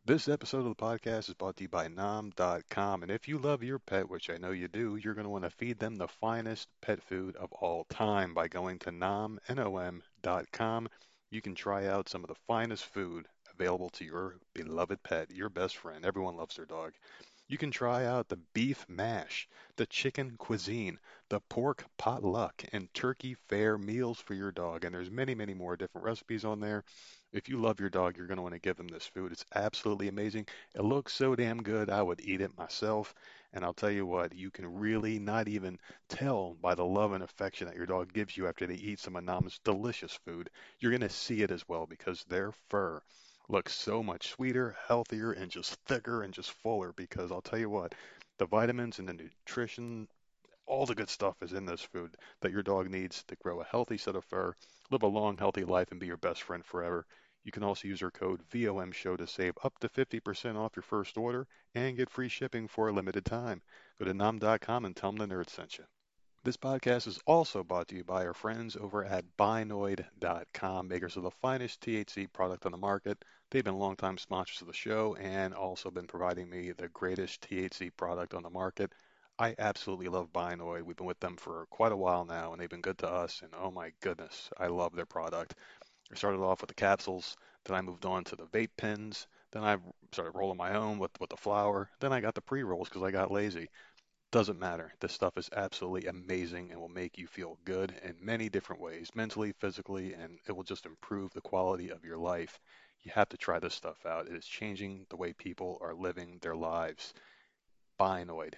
This episode of the podcast is brought to you by Nom.com. And if you love your pet, which I know you do, you're going to want to feed them the finest pet food of all time by going to nom.com. You can try out some of the finest food available to your beloved pet, your best friend. Everyone loves their dog. You can try out the beef mash, the chicken cuisine, the pork potluck, and turkey fair meals for your dog. And there's many, many more different recipes on there. If you love your dog, you're going to want to give them this food. It's absolutely amazing. It looks so damn good, I would eat it myself. And I'll tell you what, you can really not even tell by the love and affection that your dog gives you after they eat some of Nam's delicious food. You're going to see it as well because their fur looks so much sweeter, healthier, and just thicker and just fuller. Because I'll tell you what, the vitamins and the nutrition, all the good stuff is in this food that your dog needs to grow a healthy set of fur, live a long, healthy life, and be your best friend forever. You can also use our code VOMSHOW to save up to 50% off your first order and get free shipping for a limited time. Go to nom.com and tell them the nerd sent you. This podcast is also brought to you by our friends over at Binoid.com, makers of the finest THC product on the market. They've been longtime sponsors of the show and also been providing me the greatest THC product on the market. I absolutely love Binoid. We've been with them for quite a while now, and they've been good to us. And oh my goodness, I love their product. I started off with the capsules, then I moved on to the vape pens, then I started rolling my own with the flower, then I got the pre-rolls because I got lazy. Doesn't matter. This stuff is absolutely amazing and will make you feel good in many different ways, mentally, physically, and it will just improve the quality of your life. You have to try this stuff out. It is changing the way people are living their lives. Binoid,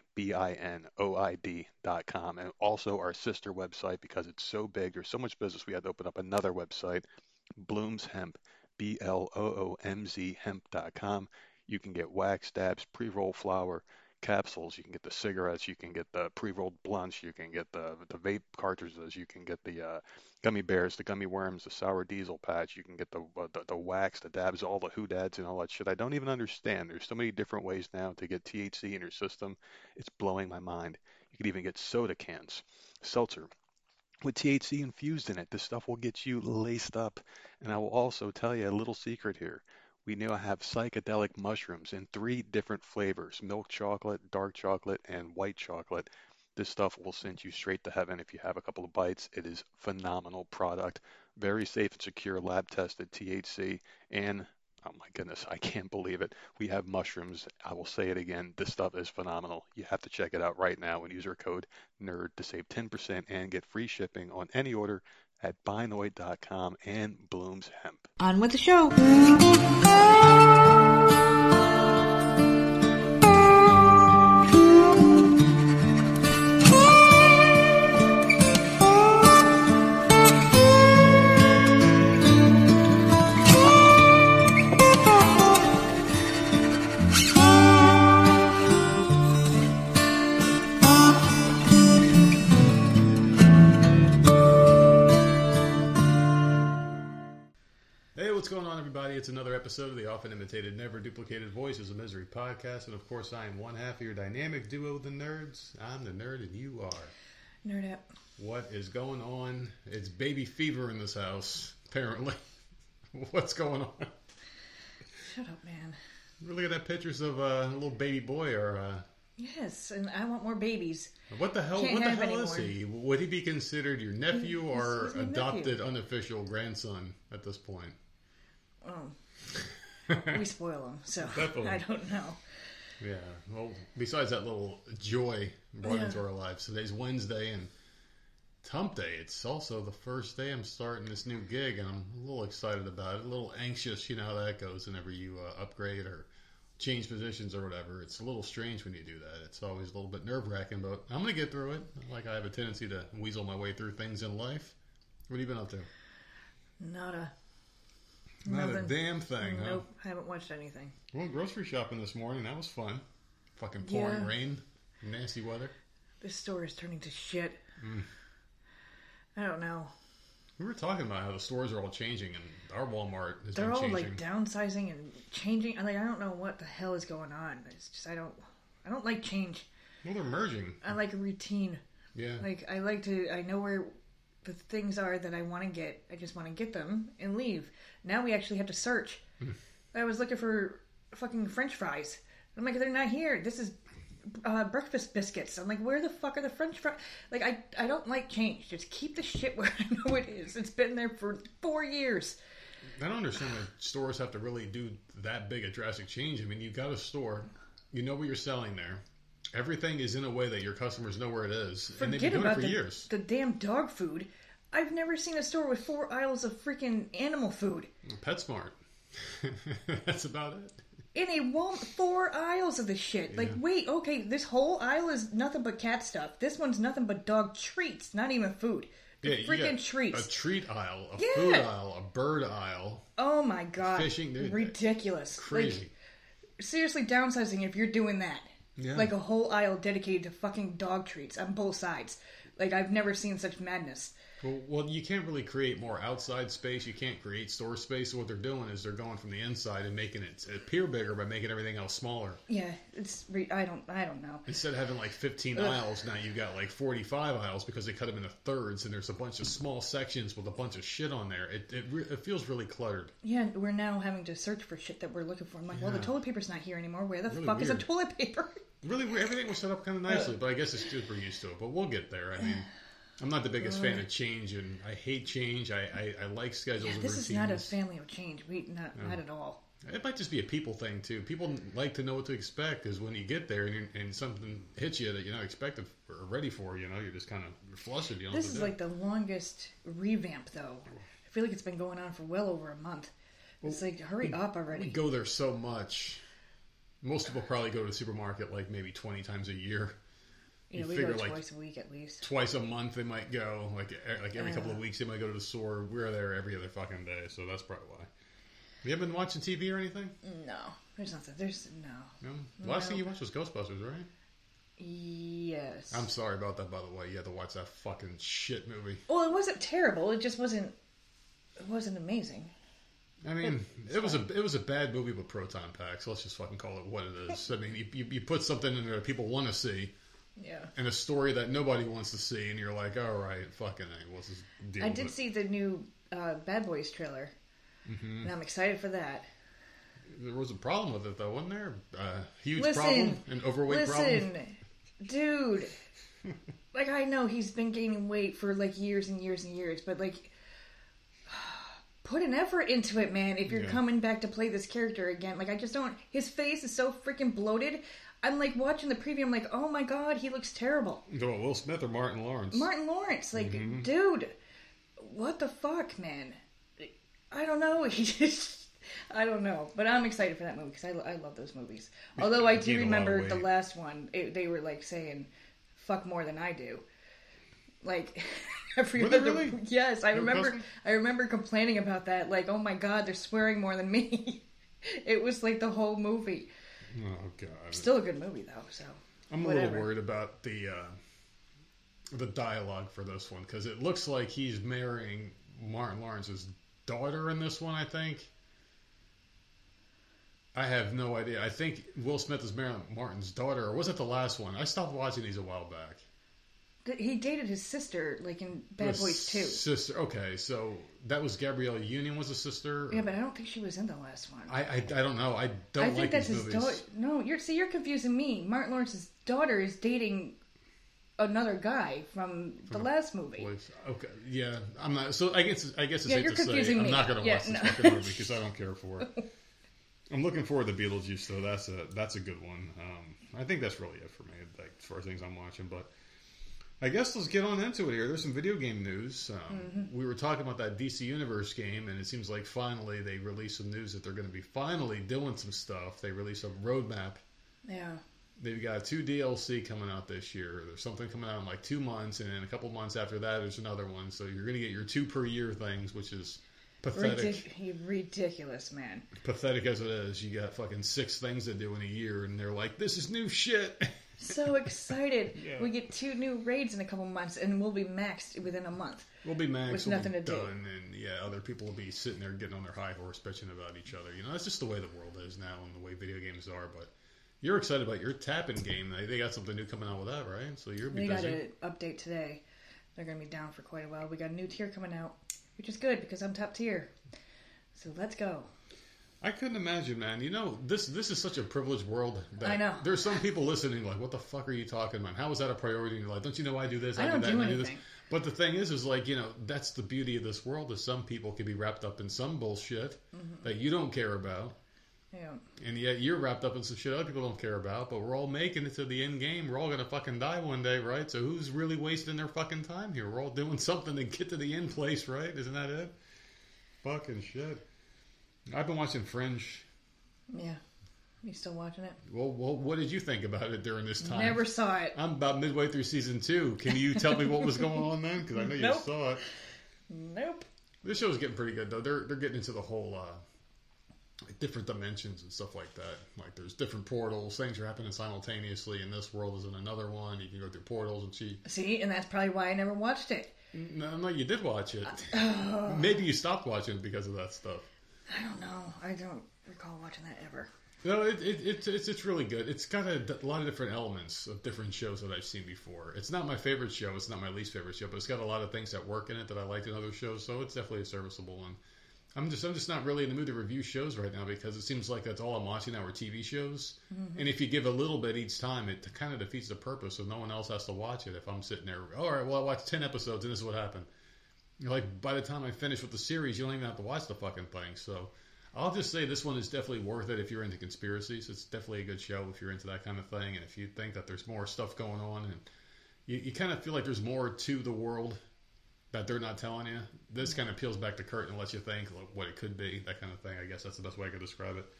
Binoid.com, and also our sister website because it's so big. There's so much business. We had to open up another website, Bloom's Hemp, Bloomz hemp.com. You can get wax dabs, pre-roll flower, capsules. You can get the cigarettes. You can get the pre-rolled blunts. You can get the vape cartridges. You can get the gummy bears, the gummy worms, the sour diesel patch. You can get the wax, the dabs, all the hoodads and all that shit. I don't even understand. There's so many different ways now to get THC in your system. It's blowing my mind. You can even get soda cans, seltzer with THC infused in it. This stuff will get you laced up. And I will also tell you a little secret here. We now have psychedelic mushrooms in three different flavors: milk chocolate, dark chocolate, and white chocolate. This stuff will send you straight to heaven if you have a couple of bites. It is phenomenal product, very safe and secure, lab tested THC, and oh my goodness, I can't believe it. We have mushrooms. I will say it again. This stuff is phenomenal. You have to check it out right now and use our code NERD to save 10% and get free shipping on any order at Binoid.com and Bloom's Hemp. On with the show. What's going on, everybody? It's another episode of the Often Imitated, Never Duplicated Voices of Misery podcast. And of course, I am one half of your dynamic duo, the nerds. I'm the nerd, and you are Nerd up. What is going on? It's baby fever in this house, apparently. What's going on? Shut up, man. We're looking at pictures of a little baby boy, or Yes, and I want more babies. what the hell? Can't What the have hell is any he? Would he be considered your nephew or he's my adopted, nephew. unofficial grandson at this point? Oh, we spoil them, so Definitely. I don't know. Yeah. Well, besides that little joy brought Yeah. into our lives, today's Wednesday and it's Hump Day. It's also the first day I'm starting this new gig, and I'm a little excited about it. A little anxious, you know how that goes whenever you upgrade or change positions or whatever. It's a little strange when you do that. It's always a little bit nerve-wracking, but I'm going to get through it. Like I have a tendency to weasel my way through things in life. What have you been up to? Not a Not a damn thing, huh? Nope, haven't watched anything. Went grocery shopping this morning. That was fun. Fucking pouring Yeah. rain. Nasty weather. This store is turning to shit. Mm. I don't know. We were talking about how the stores are all changing, and our Walmart has They're been all changing. like downsizing and changing. I don't know what the hell is going on. It's just I don't like change. Well, they're merging. I like a routine. Yeah. I know where the things are that I want to get. I just want to get them and leave. Now we actually have to search. I was looking for fucking French fries. I'm like, they're not here. This is breakfast biscuits. I'm like, where the fuck are the French fries? Like, I don't like change. Just keep the shit where I know it is. It's been there for 4 years. I don't understand why stores have to really do that big a drastic change. I mean, you've got a store, you know what you're selling there. Everything is in a way that your customers know where it is, and they've been doing it for years. The damn dog food. I've never seen a store with 4 aisles of freaking animal food. PetSmart. That's about it. In a Walmart, 4 aisles of this shit. Like, wait, okay, this whole aisle is nothing but cat stuff. This one's nothing but dog treats, not even food. Freaking treats. A treat aisle, a food aisle, a bird aisle. Oh my god. Fishing. Dude, ridiculous. Crazy. Like, seriously downsizing if you're doing that. Yeah. Like a whole aisle dedicated to fucking dog treats on both sides. Like, I've never seen such madness. Well, you can't really create more outside space. You can't create store space. So what they're doing is they're going from the inside and making it appear bigger by making everything else smaller. Yeah, I don't know. Instead of having like 15 aisles, now you've got like 45 aisles because they cut them into thirds, and there's a bunch of small sections with a bunch of shit on there. It feels really cluttered. Yeah, we're now having to search for shit that we're looking for. I'm like, well, the toilet paper's not here anymore. Where the Really fuck is the weird. toilet paper? Really, everything was set up kind of nicely, but I guess it's just we're used to it. But we'll get there. I mean, I'm not the biggest fan of change, and I hate change. I like schedules and routines. This is not a family of change. Not at all. It might just be a people thing, too. People like to know what to expect, because when you get there and something hits you that you're not expected or ready for, you're just kind of flustered. You know This is like the longest revamp, though. I feel like it's been going on for well over a month. It's like, hurry up already. We go there so much. Most people probably go to the supermarket like maybe 20 times a year. We go twice a week at least. Twice a month they might go. Like every couple of weeks they might go to the store. We're there every other fucking day, so that's probably why. You haven't been watching TV or anything? No. There's nothing. No. No? The last thing you watched was Ghostbusters, right? Yes. I'm sorry about that, by the way. You had to watch that fucking shit movie. Well, it wasn't terrible. It just wasn't... It wasn't amazing. I mean, it was a bad movie with proton packs. Let's just fucking call it what it is. I mean, you put something in there that people want to see, and a story that nobody wants to see, and you're like, all right, fucking A, what's this deal? I did see the new Bad Boys trailer, and I'm excited for that. There was a problem with it, though, wasn't there? Huge problem, an overweight problem. Dude, like I know he's been gaining weight for like years and years and years, but like. Put an effort into it, man, if you're coming back to play this character again. Like, I just don't... His face is so freaking bloated. I'm, like, watching the preview. I'm like, oh, my God, he looks terrible. Will Smith or Martin Lawrence? Martin Lawrence. Like, dude, what the fuck, man? I don't know. He just... I don't know. But I'm excited for that movie because I love those movies. Although I do remember the last one. They were, like, saying, fuck more than I do. Like... Really? Yes, I remember complaining about that. Like, oh my God, they're swearing more than me. It was like the whole movie. Oh God! Still a good movie though. So I'm a little worried about the dialogue for this one because it looks like he's marrying Martin Lawrence's daughter in this one. I think. I have no idea. I think Will Smith is marrying Martin's daughter, or was it the last one? I stopped watching these a while back. He dated his sister, like in Bad Boys 2. Sister, okay, so that was Gabrielle Union was a sister? Yeah, but I don't think she was in the last one. I don't know. I don't I think like that's these his movies. daughter. No, you're confusing me. Martin Lawrence's daughter is dating another guy from the last movie. Okay, yeah, I'm not. So I guess it's Yeah, safe you're to say confusing I'm me. not going to watch this fucking movie because I don't care for it. I'm looking forward to Beetlejuice though. That's a good one. I think that's really it for me, like as far as things I'm watching, but. I guess let's get on into it here. There's some video game news. We were talking about that DC Universe game, and it seems like finally they released some news that they're going to be finally doing some stuff. They released a roadmap. Yeah. They've got 2 DLC coming out this year. There's something coming out in like 2 months, and then a couple months after that, there's another one. So you're going to get your 2 per year things, which is pathetic. Ridiculous, man. Pathetic as it is. You got fucking 6 things to do in a year, and they're like, this is new shit. So excited. Yeah. We get 2 new raids in a couple months, and we'll be maxed within a month. We'll be maxed. With we'll nothing be to do. done, and yeah, other people will be sitting there getting on their high horse, bitching about each other. That's just the way the world is now, and the way video games are. But you're excited about your tapping game. They got something new coming out with that, right? So you're busy. They got an update today. They're going to be down for quite a while. We got a new tier coming out, which is good because I'm top tier. So let's go. I couldn't imagine, man. You know, this is such a privileged world. That I know. There's some people listening like, what the fuck are you talking about? How is that a priority in your life? Don't you know I do this? I don't do that, do and I do this. anything. But the thing is like, you know, that's the beauty of this world is some people can be wrapped up in some bullshit that you don't care about. Yeah. And yet you're wrapped up in some shit other people don't care about, but we're all making it to the end game. We're all going to fucking die one day, right? So who's really wasting their fucking time here? We're all doing something to get to the end place, right? Isn't that it? Fucking shit. I've been watching Fringe. Yeah. You still watching it? Well, what did you think about it during this time? Never saw it. I'm about midway through season 2. Can you tell me what was going on then? Because I know you Nope. saw it. Nope. This show's getting pretty good though. They're getting into the whole like different dimensions and stuff like that. Like there's different portals. Things are happening simultaneously. And this world is in another one. You can go through portals and see. See, and that's probably why I never watched it. No, you did watch it. Maybe you stopped watching it because of that stuff. I don't know. I don't recall watching that ever. No, it's really good. It's got a lot of different elements of different shows that I've seen before. It's not my favorite show. It's not my least favorite show, but it's got a lot of things that work in it that I liked in other shows. So it's definitely a serviceable one. I'm just not really in the mood to review shows right now because it seems like that's all I'm watching now are TV shows. Mm-hmm. And if you give a little bit each time, it kind of defeats the purpose. So no one else has to watch it. If I'm sitting there, all right, well I watched 10 episodes and this is what happened. Like by the time I finish with the series, you don't even have to watch the fucking thing. So. I'll just say this one is definitely worth it if you're into conspiracies. It's definitely a good show if you're into that kind of thing. And if you think that there's more stuff going on and you kind of feel like there's more to the world that they're not telling you, this kind of peels back the curtain and lets you think like, what it could be, that kind of thing. I guess that's the best way I could describe it.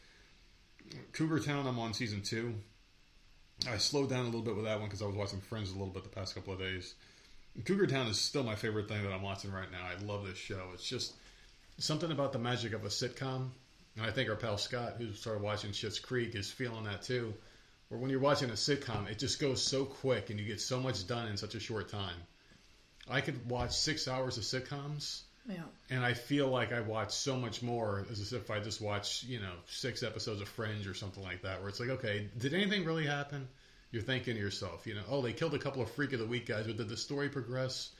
Cougar Town, I'm on season 2. I slowed down a little bit with that one because I was watching Friends a little bit the past couple of days. Cougar Town is still my favorite thing that I'm watching right now. I love this show. It's just something about the magic of a sitcom. And I think our pal Scott, who started watching Schitt's Creek, is feeling that too. Where when you're watching a sitcom, it just goes so quick and you get so much done in such a short time. I could watch 6 hours of sitcoms, and I feel like I watch so much more as if I just watch, 6 episodes of Fringe or something like that, where it's like, okay, did anything really happen? You're thinking to yourself, oh, they killed a couple of Freak of the Week guys, but did the story progress?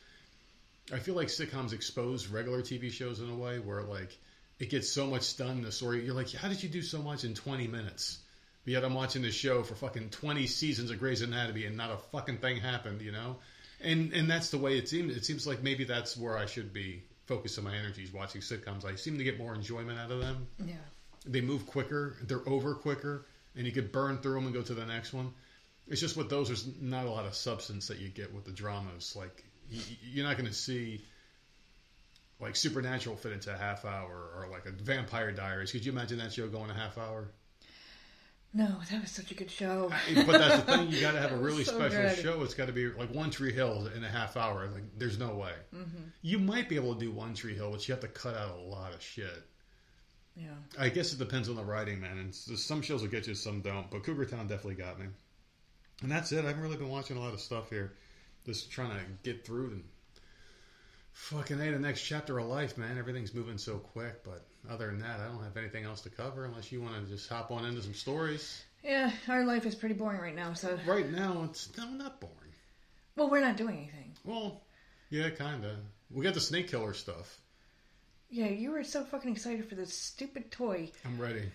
I feel like sitcoms expose regular TV shows in a way where, like, it gets so much done in the story. You're like, how did you do so much in 20 minutes? But yet I'm watching this show for fucking 20 seasons of Grey's Anatomy and not a fucking thing happened, And that's the way it seems. It seems like maybe that's where I should be focusing my energies, watching sitcoms. I seem to get more enjoyment out of them. Yeah. They move quicker. They're over quicker. And you could burn through them and go to the next one. It's just with those, there's not a lot of substance that you get with the dramas. Like, you're not going to see... like Supernatural fit into a half hour, or like a Vampire Diaries. Could you imagine that show going a half hour? No, that was such a good show. But that's the thing, you got to have a really so special good. show. It's got to be like One Tree Hill in a half hour. Like, there's no way. Mm-hmm. You might be able to do One Tree Hill, but you have to cut out a lot of shit. Yeah. I guess it depends on the writing, man. And some shows will get you, some don't. But Cougar Town definitely got me. And that's it. I haven't really been watching a lot of stuff here. Just trying to get through and fucking the next chapter of life, man. Everything's moving so quick, but other than that, I don't have anything else to cover unless you want to just hop on into some stories. Yeah, our life is pretty boring right now, so... Right now, it's not boring. Well, we're not doing anything. Well, yeah, kind of. We got the Snake Killer stuff. Yeah, you were so fucking excited for this stupid toy. I'm ready.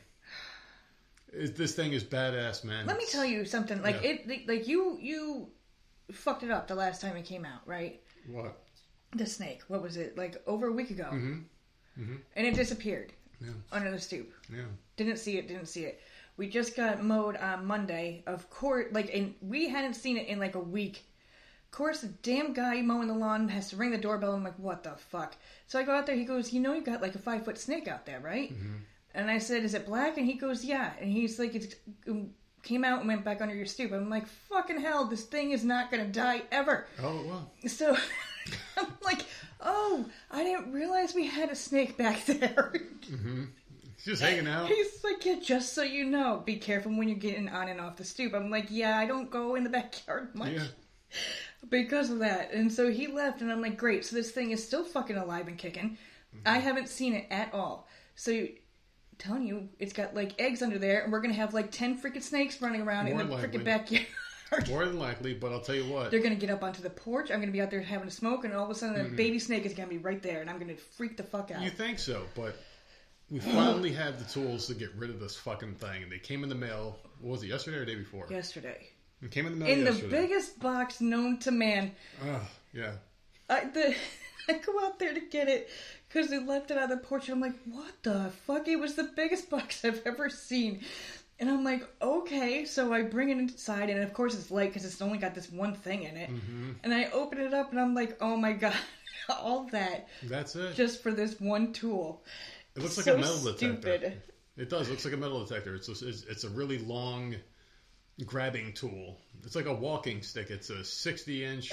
This thing is badass, man. Let me tell you something. Like, you fucked it up the last time it came out, right? What? The snake. What was it? Like over a week ago. Mm-hmm. Mm-hmm. And it disappeared. Yeah. Under the stoop. Yeah. Didn't see it. We just got mowed on Monday. Of course, and we hadn't seen it in like a week. Of course, the damn guy mowing the lawn has to ring the doorbell. I'm like, what the fuck? So I go out there. He goes, you got like a 5-foot snake out there, right? Mm-hmm. And I said, is it black? And he goes, yeah. And he's like, it came out and went back under your stoop. I'm like, fucking hell, this thing is not going to die ever. Oh, wow. So... I'm like, oh, I didn't realize we had a snake back there. Mm-hmm. He's just hanging out. He's like, yeah, just so you know, be careful when you're getting on and off the stoop. I'm like, yeah, I don't go in the backyard much because of that. And so he left, and I'm like, great. So this thing is still fucking alive and kicking. Mm-hmm. I haven't seen it at all. So I'm telling you, it's got like eggs under there, and we're going to have like 10 freaking snakes running around in the freaking backyard. More than likely, but I'll tell you what. They're going to get up onto the porch. I'm going to be out there having a smoke, and all of a sudden a baby snake is going to be right there, and I'm going to freak the fuck out. You think so, but we finally have the tools to get rid of this fucking thing. And they came in the mail, what was it, yesterday or the day before? Yesterday. It came in the mail yesterday. In the biggest box known to man. Yeah. I go out there to get it because they left it on the porch. And I'm like, what the fuck? It was the biggest box I've ever seen. And I'm like, okay. So I bring it inside, and of course it's light because it's only got this one thing in it. Mm-hmm. And I open it up, and I'm like, oh my god, all that. That's it. Just for this one tool. It looks like a metal detector. It does. It looks like a metal detector. It's a really long grabbing tool. It's like a walking stick. It's a 60-inch.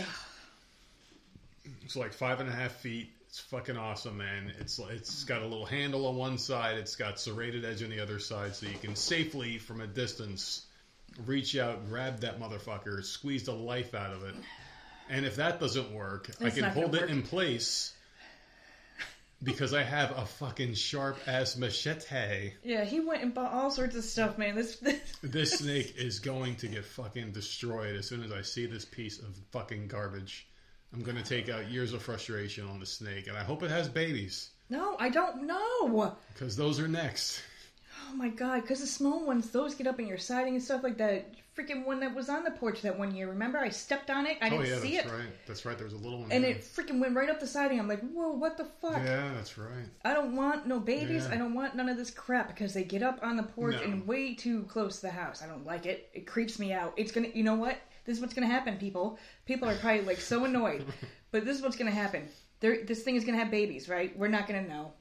It's like 5.5 feet. It's fucking awesome, man. It's got a little handle on one side. It's got serrated edge on the other side, so you can safely, from a distance, reach out, grab that motherfucker, squeeze the life out of it. And if that doesn't work, I can hold it in place because I have a fucking sharp-ass machete. Yeah, he went and bought all sorts of stuff, man. This snake is going to get fucking destroyed as soon as I see this piece of fucking garbage. I'm going to take out years of frustration on the snake, and I hope it has babies. No, I don't know. Because those are next. Oh my god, because the small ones, those get up in your siding and stuff like that. Freaking one that was on the porch that one year. Remember, I stepped on it. I didn't see it. Right. That's right. There was a little one. And it freaking went right up the siding. I'm like, whoa, what the fuck? Yeah, that's right. I don't want no babies. Yeah. I don't want none of this crap because they get up on the porch and way too close to the house. I don't like it. It creeps me out. It's gonna, you know what? This is what's gonna happen, people. People are probably like so annoyed, but this is what's gonna happen. This thing is gonna have babies, right? We're not gonna know.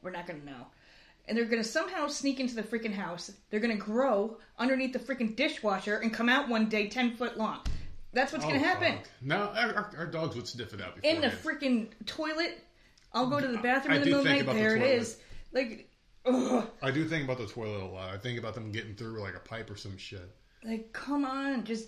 And they're going to somehow sneak into the freaking house. They're going to grow underneath the freaking dishwasher and come out one day 10 foot long. That's what's going to happen. No, our dogs would sniff it out before. In the freaking toilet. I'll go to the bathroom in the middle of the night. There it is. Like, ugh. I do think about the toilet a lot. I think about them getting through like a pipe or some shit. Like, come on. Just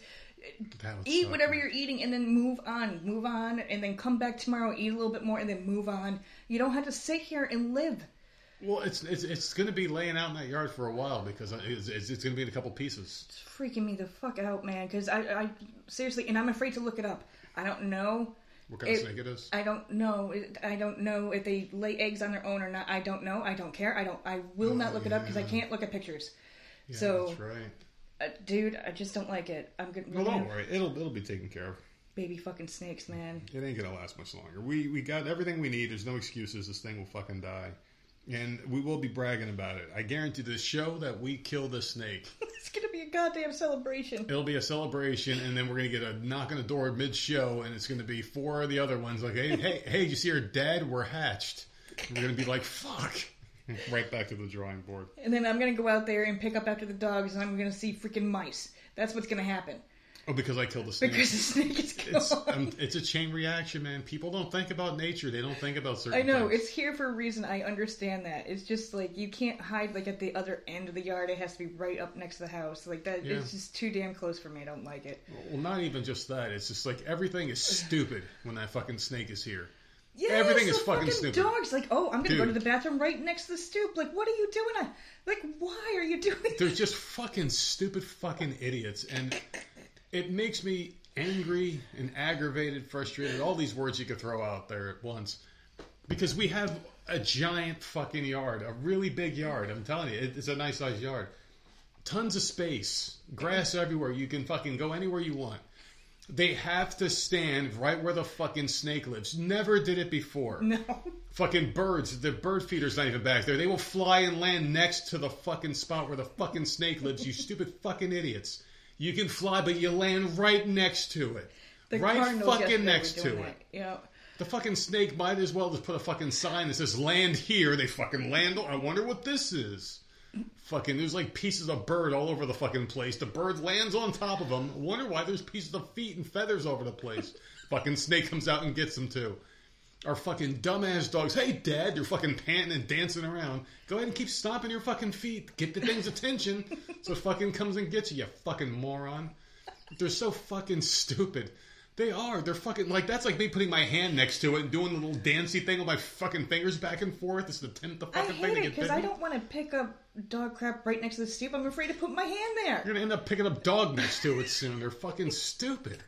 eat whatever you're eating and then move on. And then come back tomorrow, eat a little bit more, and then move on. You don't have to sit here and live. Well, it's going to be laying out in that yard for a while because it's going to be in a couple pieces. It's freaking me the fuck out, man. Because I seriously, and I'm afraid to look it up. I don't know what kind of snake it is. I don't know. I don't know if they lay eggs on their own or not. I don't know. I don't care. I will not look it up because I can't look at pictures. Yeah, so that's right. Dude, I just don't like it. I'm good. Well, don't worry. It'll be taken care of. Baby fucking snakes, man. It ain't gonna last much longer. We got everything we need. There's no excuses. This thing will fucking die. And we will be bragging about it. I guarantee the show that we kill the snake. It's going to be a goddamn celebration. It'll be a celebration, and then we're going to get a knock on the door mid-show, and it's going to be 4 of the other ones like, hey, you see her dead? We're hatched. And we're going to be like, fuck. Right back to the drawing board. And then I'm going to go out there and pick up after the dogs, and I'm going to see freaking mice. That's what's going to happen. Oh, because I killed the snake. Because the snake is gone. It's a chain reaction, man. People don't think about nature. They don't think about certain things. I know. It's here for a reason. I understand that. It's just like you can't hide like at the other end of the yard. It has to be right up next to the house. Like that. Yeah. It's just too damn close for me. I don't like it. Well, not even just that. It's just like everything is stupid when that fucking snake is here. Yeah, everything is fucking stupid. Dogs, like, oh, I'm going to go to the bathroom right next to the stoop. Like, what are you doing? Like, why are you doing that? They're just fucking stupid fucking idiots. And it makes me angry and aggravated, frustrated, all these words you could throw out there at once. Because we have a giant fucking yard, a really big yard. I'm telling you, it's a nice sized yard. Tons of space, grass everywhere. You can fucking go anywhere you want. They have to stand right where the fucking snake lives. Never did it before. No. Fucking birds. The bird feeder's not even back there. They will fly and land next to the fucking spot where the fucking snake lives. You stupid fucking idiots. You can fly, but you land right next to it. Right fucking next to it. Yeah. The fucking snake might as well just put a fucking sign that says land here. They fucking land. I wonder what this is. Fucking, there's like pieces of bird all over the fucking place. The bird lands on top of them. I wonder why there's pieces of feet and feathers over the place. Fucking snake comes out and gets them too. Our fucking dumbass dogs. Hey, Dad, you're fucking panting and dancing around. Go ahead and keep stomping your fucking feet. Get the thing's attention so it fucking comes and gets you, you fucking moron. They're so fucking stupid. They are. They're fucking, like, that's like me putting my hand next to it and doing the little dancey thing with my fucking fingers back and forth. It's the fucking thing to get bitten. I hate it because I don't want to pick up dog crap right next to the stoop. I'm afraid to put my hand there. You're going to end up picking up dog next to it soon. They're fucking stupid.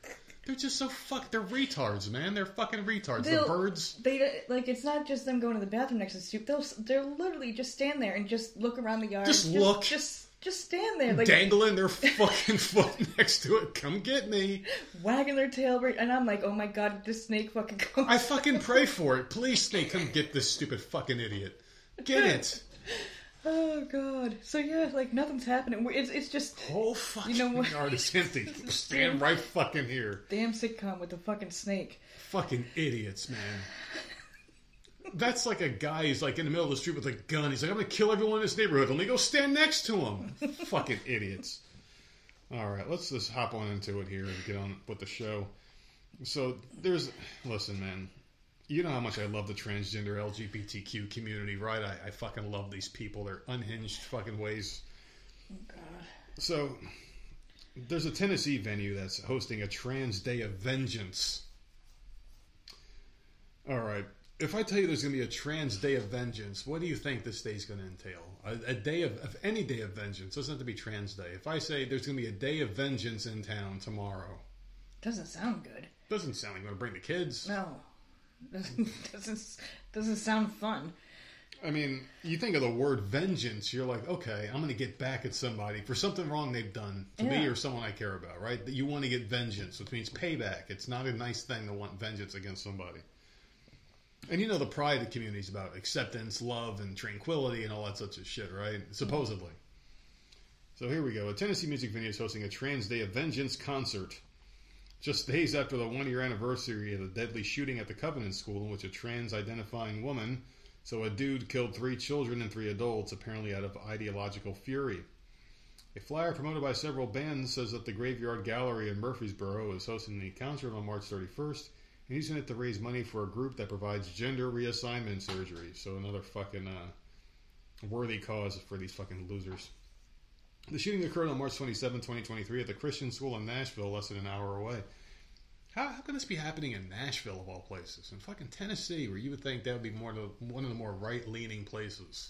They're just so they're retards, man. They're fucking retards. The birds. It's not just them going to the bathroom next to the soup. They'll literally just stand there and just look around the yard. Just look. Just stand there. Like, dangling their fucking foot next to it. Come get me. Wagging their tail. And I'm like, oh my god, this snake fucking comes. I fucking pray for it. Please, snake, come get this stupid fucking idiot. Get it. Oh god. So yeah, like nothing's happening. It's just whole fucking yard is empty. Stand right fucking here. Damn sitcom with the fucking snake. Fucking idiots, man. That's like a guy who's like in the middle of the street with a gun. He's like, I'm gonna kill everyone in this neighborhood. Let me go stand next to him. Fucking idiots. All right, let's just hop on into it here and get on with the show. So listen, man. You know how much I love the transgender LGBTQ community, right? I fucking love these people. They're unhinged fucking ways. Oh, God. So, there's a Tennessee venue that's hosting a Trans Day of Vengeance. All right. If I tell you there's going to be a Trans Day of Vengeance, what do you think this day's going to entail? A day of any day of vengeance. It doesn't have to be Trans Day. If I say there's going to be a day of vengeance in town tomorrow. Doesn't sound good. Doesn't sound like you're going to bring the kids. No. Doesn't sound fun. I mean, you think of the word vengeance, you're like, okay, I'm going to get back at somebody for something wrong they've done to me or someone I care about, right? That you want to get vengeance, which means payback. It's not a nice thing to want vengeance against somebody. And you know the pride of the community is about acceptance, love, and tranquility and all that such of shit, right? Supposedly. So here we go. A Tennessee music venue is hosting a Trans Day of Vengeance concert. Just days after the one-year anniversary of the deadly shooting at the Covenant School in which a trans-identifying woman, so a dude, killed 3 children and 3 adults, apparently out of ideological fury. A flyer promoted by several bands says that the Graveyard Gallery in Murfreesboro is hosting the concert on March 31st and using it to raise money for a group that provides gender reassignment surgery. So another fucking worthy cause for these fucking losers. The shooting occurred on March 27, 2023 at the Christian School in Nashville, less than an hour away. How can this be happening in Nashville, of all places? In fucking Tennessee, where you would think that would be one of the more right-leaning places.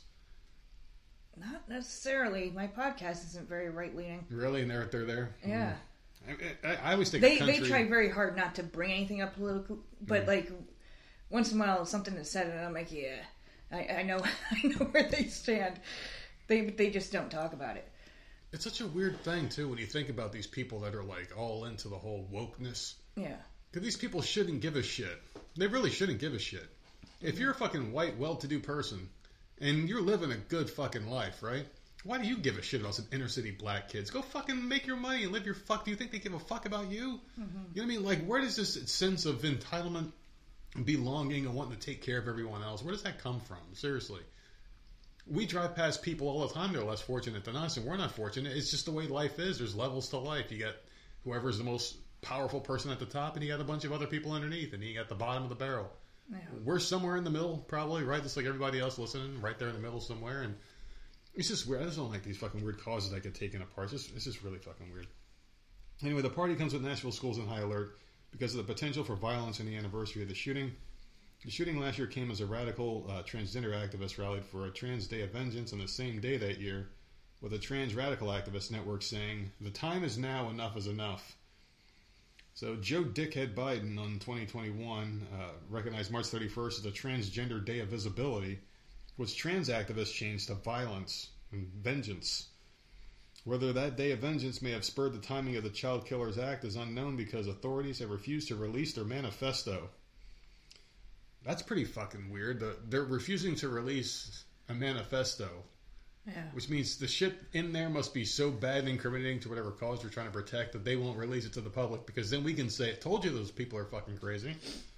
Not necessarily. My podcast isn't very right-leaning. Really? And they're there? Yeah. I always think they try very hard not to bring anything up political, but like once in a while something is said and I'm like, yeah, I know where they stand. They just don't talk about it. It's such a weird thing, too, when you think about these people that are, like, all into the whole wokeness. Yeah. Because these people shouldn't give a shit. They really shouldn't give a shit. If you're a fucking white, well-to-do person, and you're living a good fucking life, right? Why do you give a shit about some inner-city black kids? Go fucking make your money and live your fuck. Do you think they give a fuck about you? Mm-hmm. You know what I mean? Like, where does this sense of entitlement, belonging, and wanting to take care of everyone else, where does that come from? Seriously. We drive past people all the time that are less fortunate than us, and we're not fortunate. It's just the way life is. There's levels to life. You got whoever's the most powerful person at the top, and you got a bunch of other people underneath, and you got the bottom of the barrel. Yeah. We're somewhere in the middle, probably, right? Just like everybody else listening, right there in the middle somewhere. And it's just weird. I just don't like these fucking weird causes that get taken apart. It's just really fucking weird. Anyway, the party comes with Nashville schools in high alert because of the potential for violence in the anniversary of the shooting. The shooting last year came as a radical transgender activist rallied for a Trans Day of Vengeance on the same day that year, with a trans radical activist network saying, "The time is now, enough is enough." So Joe Dickhead Biden on 2021 recognized March 31st as a Transgender Day of Visibility, which trans activists changed to violence and vengeance. Whether that Day of Vengeance may have spurred the timing of the Child Killers Act is unknown because authorities have refused to release their manifesto. That's pretty fucking weird. They're refusing to release a manifesto. Yeah. Which means the shit in there must be so bad and incriminating to whatever cause they're trying to protect that they won't release it to the public, because then we can say, told you those people are fucking crazy.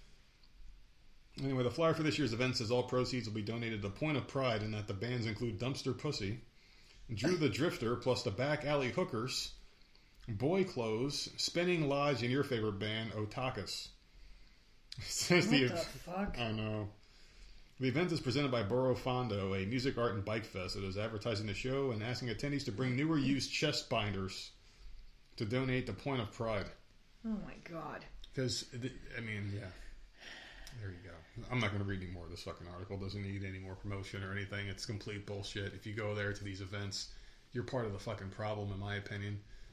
Anyway, the flyer for this year's event says all proceeds will be donated to Point of Pride, and that the bands include Dumpster Pussy, Drew the Drifter, plus the Back Alley Hookers, Boy Clothes, Spinning Lodge, and your favorite band, Otakus. What the fuck? I know. The event is presented by Burro Fondo, a music, art, and bike fest that is advertising the show and asking attendees to bring new or used chest binders to donate to Point of Pride. Oh my god. Because, I mean, yeah. There you go. I'm not going to read any more of this fucking article. It doesn't need any more promotion or anything. It's complete bullshit. If you go there to these events, you're part of the fucking problem, in my opinion.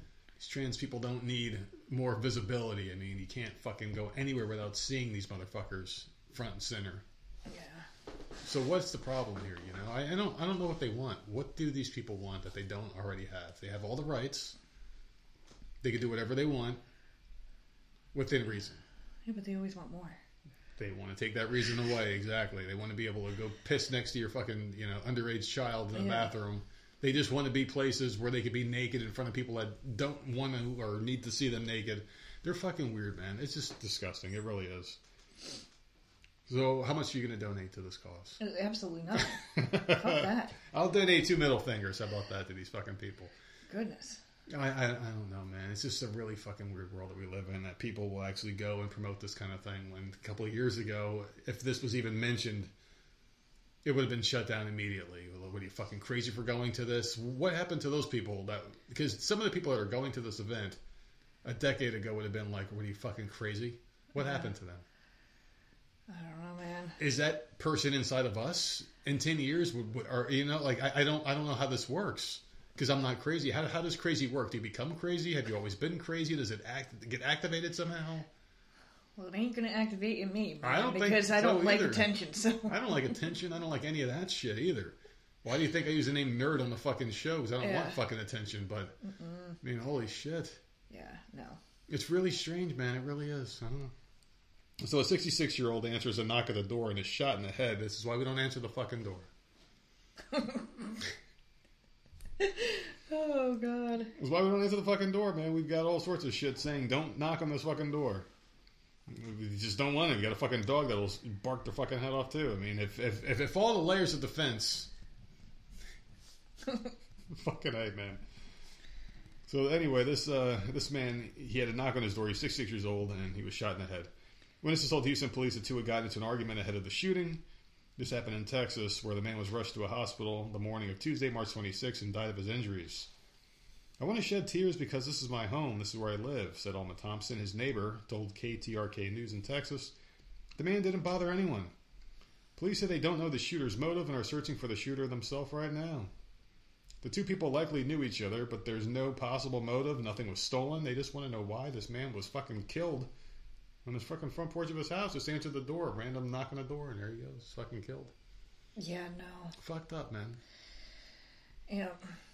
trans people don't need more visibility. I mean, you can't fucking go anywhere without seeing these motherfuckers front and center. Yeah. So what's the problem here? You know, I don't know what they want. What do these people want that they don't already have? They have all the rights. They can do whatever they want within reason. Yeah, but they always want more. They want to take that reason away. Exactly. They want to be able to go piss next to your fucking, underage child in the bathroom. They just want to be places where they could be naked in front of people that don't want to or need to see them naked. They're fucking weird, man. It's just disgusting. It really is. So, how much are you going to donate to this cause? Absolutely nothing. Fuck that. I'll donate 2 middle fingers. How about that to these fucking people? Goodness. I don't know, man. It's just a really fucking weird world that we live in, that people will actually go and promote this kind of thing. When a couple of years ago, if this was even mentioned, it would have been shut down immediately. What are you, fucking crazy for going to this? What happened to those people? Because some of the people that are going to this event a decade ago would have been like, what are you, fucking crazy? What happened to them? I don't know, man. Is that person inside of us in 10 years? I don't know how this works. Because I'm not crazy. How does crazy work? Do you become crazy? Have you always been crazy? Does it get activated somehow? Well, it ain't going to activate in me, man, I don't think because I so don't like either. Attention. So I don't like attention. I don't like any of that shit either. Why do you think I use the name nerd on the fucking show? Because I don't want fucking attention. But I mean, holy shit. Yeah, no. It's really strange, man. It really is. I don't know. So a 66-year-old answers a knock at the door and is shot in the head. This is why we don't answer the fucking door. Oh, God. That's why we don't answer the fucking door, man. We've got all sorts of shit saying, don't knock on this fucking door. We just don't want it. You got a fucking dog that'll bark their fucking head off, too. I mean, if all the layers of defense... fucking A, man. So anyway, this man, he had a knock on his door. He's 66 years old, and he was shot in the head. Witnesses told Houston police the two had gotten into an argument ahead of the shooting. This happened in Texas, where the man was rushed to a hospital the morning of Tuesday, March 26, and died of his injuries. I want to shed tears because this is my home. This is where I live, said Alma Thompson. His neighbor told KTRK News in Texas. The man didn't bother anyone. Police say they don't know the shooter's motive and are searching for the shooter themselves right now. The two people likely knew each other, but there's no possible motive. Nothing was stolen. They just want to know why this man was fucking killed on his fucking front porch of his house. Just answered the door. Random knock on the door, and there he goes. Fucking killed. Yeah, no. Fucked up, man. Yeah.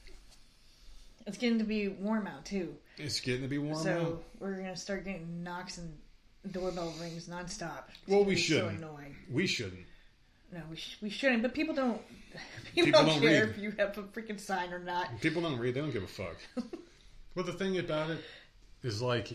It's getting to be warm out, too. It's getting to be warm out. So we're going to start getting knocks and doorbell rings nonstop. Well, we shouldn't. So annoying. We shouldn't. No, we shouldn't. But people don't care read. if you have a freaking sign or not. People don't read. They don't give a fuck. But the thing about it is, like,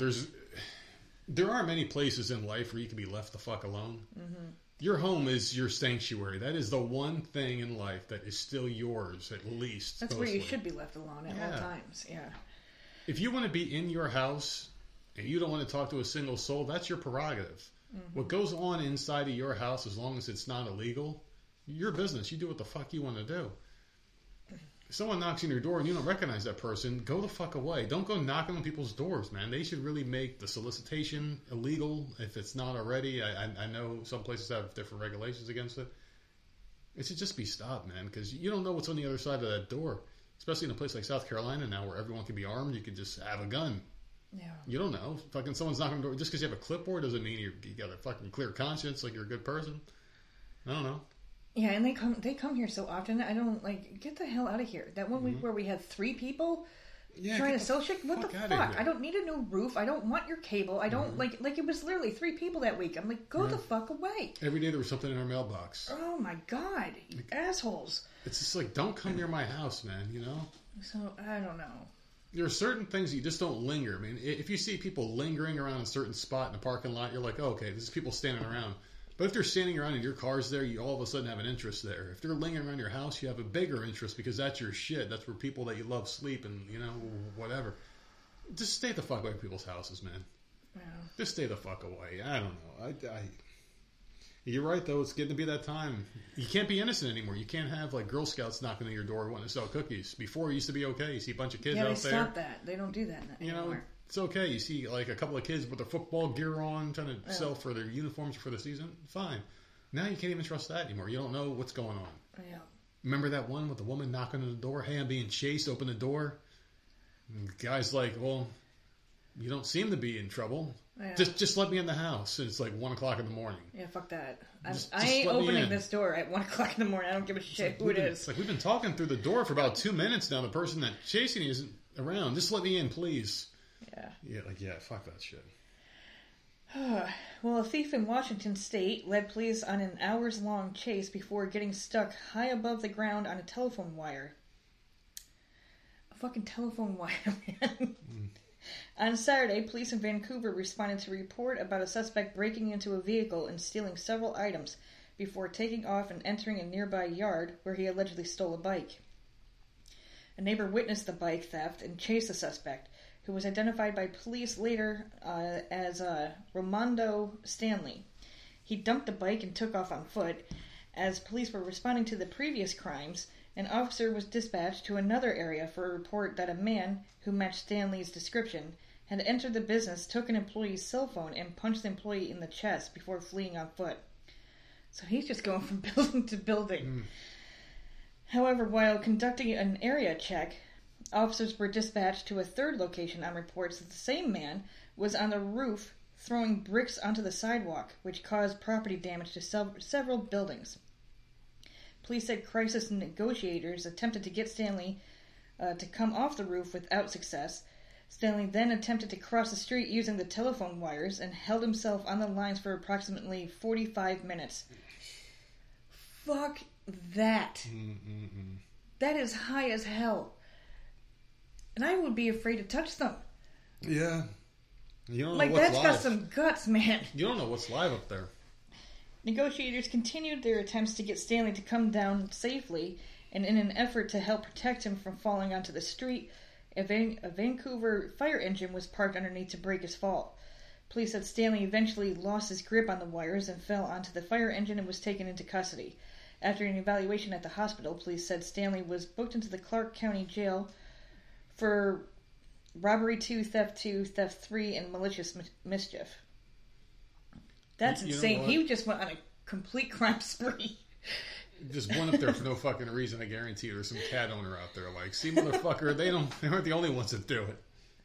there are many places in life where you can be left the fuck alone. Mm-hmm. Your home is your sanctuary. That is the one thing in life that is still yours, at least. That's mostly. where you should be left alone at all times. Yeah. If you want to be in your house and you don't want to talk to a single soul, that's your prerogative. Mm-hmm. What goes on inside of your house, as long as it's not illegal, your business. You do what the fuck you want to do. If someone knocks on your door and you don't recognize that person, go the fuck away. Don't go knocking on people's doors, man. They should really make the solicitation illegal if it's not already. I know some places have different regulations against it. It should just be stopped, man, because you don't know what's on the other side of that door. Especially in a place like South Carolina now where everyone can be armed. You can just have a gun. Yeah. You don't know. Fucking someone's knocking on the door. Just because you have a clipboard doesn't mean you got a fucking clear conscience, like you're a good person. I don't know. Yeah, and they come here so often. I don't get the hell out of here. That one week where we had 3 people trying to sell shit. What the fuck? I don't need a new roof. I don't want your cable. I don't like it was literally 3 people that week. I'm like, go the fuck away. Every day there was something in our mailbox. Oh my god, you assholes! It's just like, don't come near my house, man. You know. So I don't know. There are certain things you just don't linger. I mean, if you see people lingering around a certain spot in a parking lot, you're like, oh, okay, this is people standing around. But if they're standing around and your car's there, you all of a sudden have an interest there. If they're lingering around your house, you have a bigger interest because that's your shit. That's where people that you love sleep and, whatever. Just stay the fuck away from people's houses, man. Yeah. Just stay the fuck away. I don't know. You're right, though. It's getting to be that time. You can't be innocent anymore. You can't have, Girl Scouts knocking on your door wanting to sell cookies. Before, it used to be okay. You see a bunch of kids out there. Yeah, they stopped that. They don't do that anymore. It's okay. You see, a couple of kids with their football gear on trying to sell for their uniforms for the season. Fine. Now you can't even trust that anymore. You don't know what's going on. Yeah. Remember that one with the woman knocking on the door? Hey, I'm being chased. Open the door. And the guy's like, well, you don't seem to be in trouble. Yeah. Just let me in the house. And it's like 1 o'clock in the morning. Yeah, fuck that. Just I ain't let me opening in. this door at 1 o'clock in the morning. I don't give a shit who it is. It's like, we've been talking through the door for about 2 minutes now. The person that's chasing you isn't around. Just let me in, please. Yeah. Yeah, fuck that shit. Well, a thief in Washington state led police on an hours-long chase before getting stuck high above the ground on a telephone wire. A fucking telephone wire, man. On Saturday, police in Vancouver responded to a report about a suspect breaking into a vehicle and stealing several items before taking off and entering a nearby yard where he allegedly stole a bike. A neighbor witnessed the bike theft and chased the suspect, who was identified by police later as Ramondo Stanley. He dumped the bike and took off on foot. As police were responding to the previous crimes, an officer was dispatched to another area for a report that a man, who matched Stanley's description, had entered the business, took an employee's cell phone, and punched the employee in the chest before fleeing on foot. So he's just going from building to building. However, while conducting an area check, officers were dispatched to a third location on reports that the same man was on the roof throwing bricks onto the sidewalk, which caused property damage to several buildings. Police said crisis negotiators attempted to get Stanley to come off the roof without success. Stanley then attempted to cross the street using the telephone wires and held himself on the lines for approximately 45 minutes. Fuck that. That is high as hell. And I would be afraid to touch them. Yeah. You don't know Like, what's that's live. got some guts, man. You don't know what's live up there. Negotiators continued their attempts to get Stanley to come down safely, and in an effort to help protect him from falling onto the street, a Vancouver fire engine was parked underneath to break his fall. Police said Stanley eventually lost his grip on the wires and fell onto the fire engine and was taken into custody. After an evaluation at the hospital, police said Stanley was booked into the Clark County Jail for robbery 2, theft 3, and malicious mischief. That's You know insane. what? He just went on a complete crime spree. Just went up there for no fucking reason. I guarantee there's some cat owner out there like, see, motherfucker, they aren't the only ones that do it.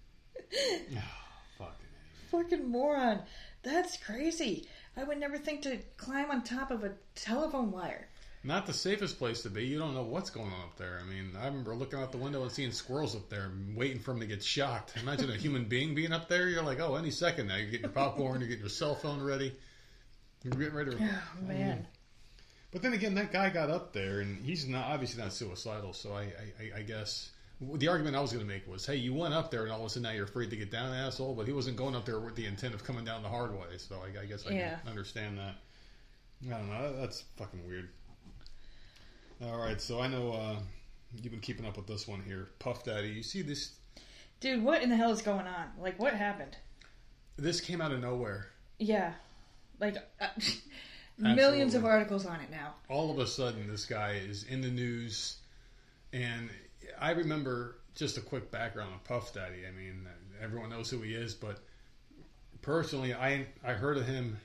Fucking moron. That's crazy. I would never think to climb on top of a telephone wire. Not the safest place to be. You don't know what's going on up there. I mean, I remember looking out the window and seeing squirrels up there and waiting for them to get shocked. Imagine a human being being up there. You're like, oh, any second now. You get your popcorn, you get your cell phone ready. You're getting ready to... Oh, man. But then again, that guy got up there, and he's obviously not suicidal, so I guess... The argument I was going to make was, hey, you went up there, and all of a sudden now you're afraid to get down, asshole, but he wasn't going up there with the intent of coming down the hard way, so I guess I can understand that. I don't know, that's fucking weird. Alright, so I know you've been keeping up with this one here. Puff Daddy, you see this... Dude, what in the hell is going on? Like, what happened? This came out of nowhere. Yeah. Like, millions of articles on it now. All of a sudden, this guy is in the news, and I remember just a quick background on Puff Daddy. I mean, everyone knows who he is, but personally, I heard of him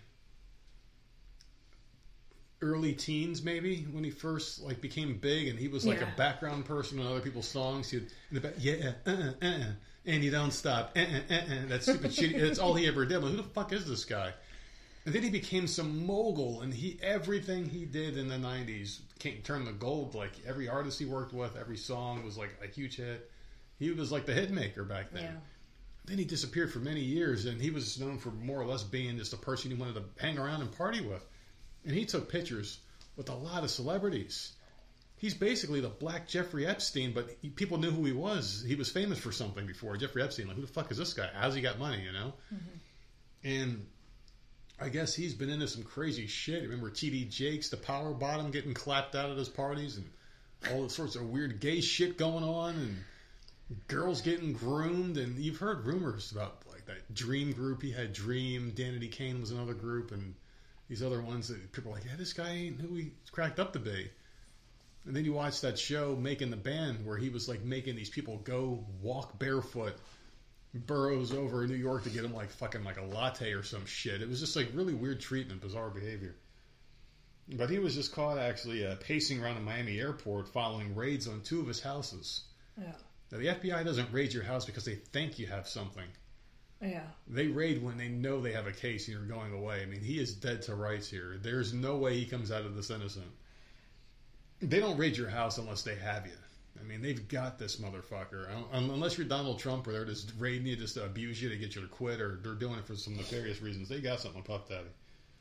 early teens, maybe, when he first became big, and he was like a background person on other people's songs. He'd in the back, and you don't stop, that stupid shit. That's all he ever did. Like, who the fuck is this guy? And then he became some mogul, and everything he did in the 90s turned to gold. Like, every artist he worked with, every song was like a huge hit. He was like the hit maker back then. Yeah. Then he disappeared for many years, and he was known for more or less being just a person you wanted to hang around and party with. And he took pictures with a lot of celebrities. He's basically the black Jeffrey Epstein, but people knew who he was. He was famous for something before. Jeffrey Epstein, like, who the fuck is this guy? How's he got money, you know? Mm-hmm. And I guess he's been into some crazy shit. Remember T.D. Jakes, the power bottom, getting clapped out at his parties, and all sorts of weird gay shit going on, and girls getting groomed. And you've heard rumors about like that Dream group. He had Dream. Danity Kane was another group, and these other ones that people are like, yeah, this guy ain't who he cracked up to be. And then you watch that show, Making the Band, where he was like making these people go walk barefoot boroughs over in New York to get him like fucking like a latte or some shit. It was just like really weird treatment, bizarre behavior. But he was just caught actually pacing around the Miami airport following raids on 2 of his houses. Yeah. Now, the FBI doesn't raid your house because they think you have something. Yeah. They raid when they know they have a case and you're going away. I mean, he is dead to rights here. There's no way he comes out of this innocent. They don't raid your house unless they have you. I mean, they've got this motherfucker. Unless you're Donald Trump or they're just raiding you just to abuse you to get you to quit, or they're doing it for some nefarious reasons. They got something with Puff Daddy.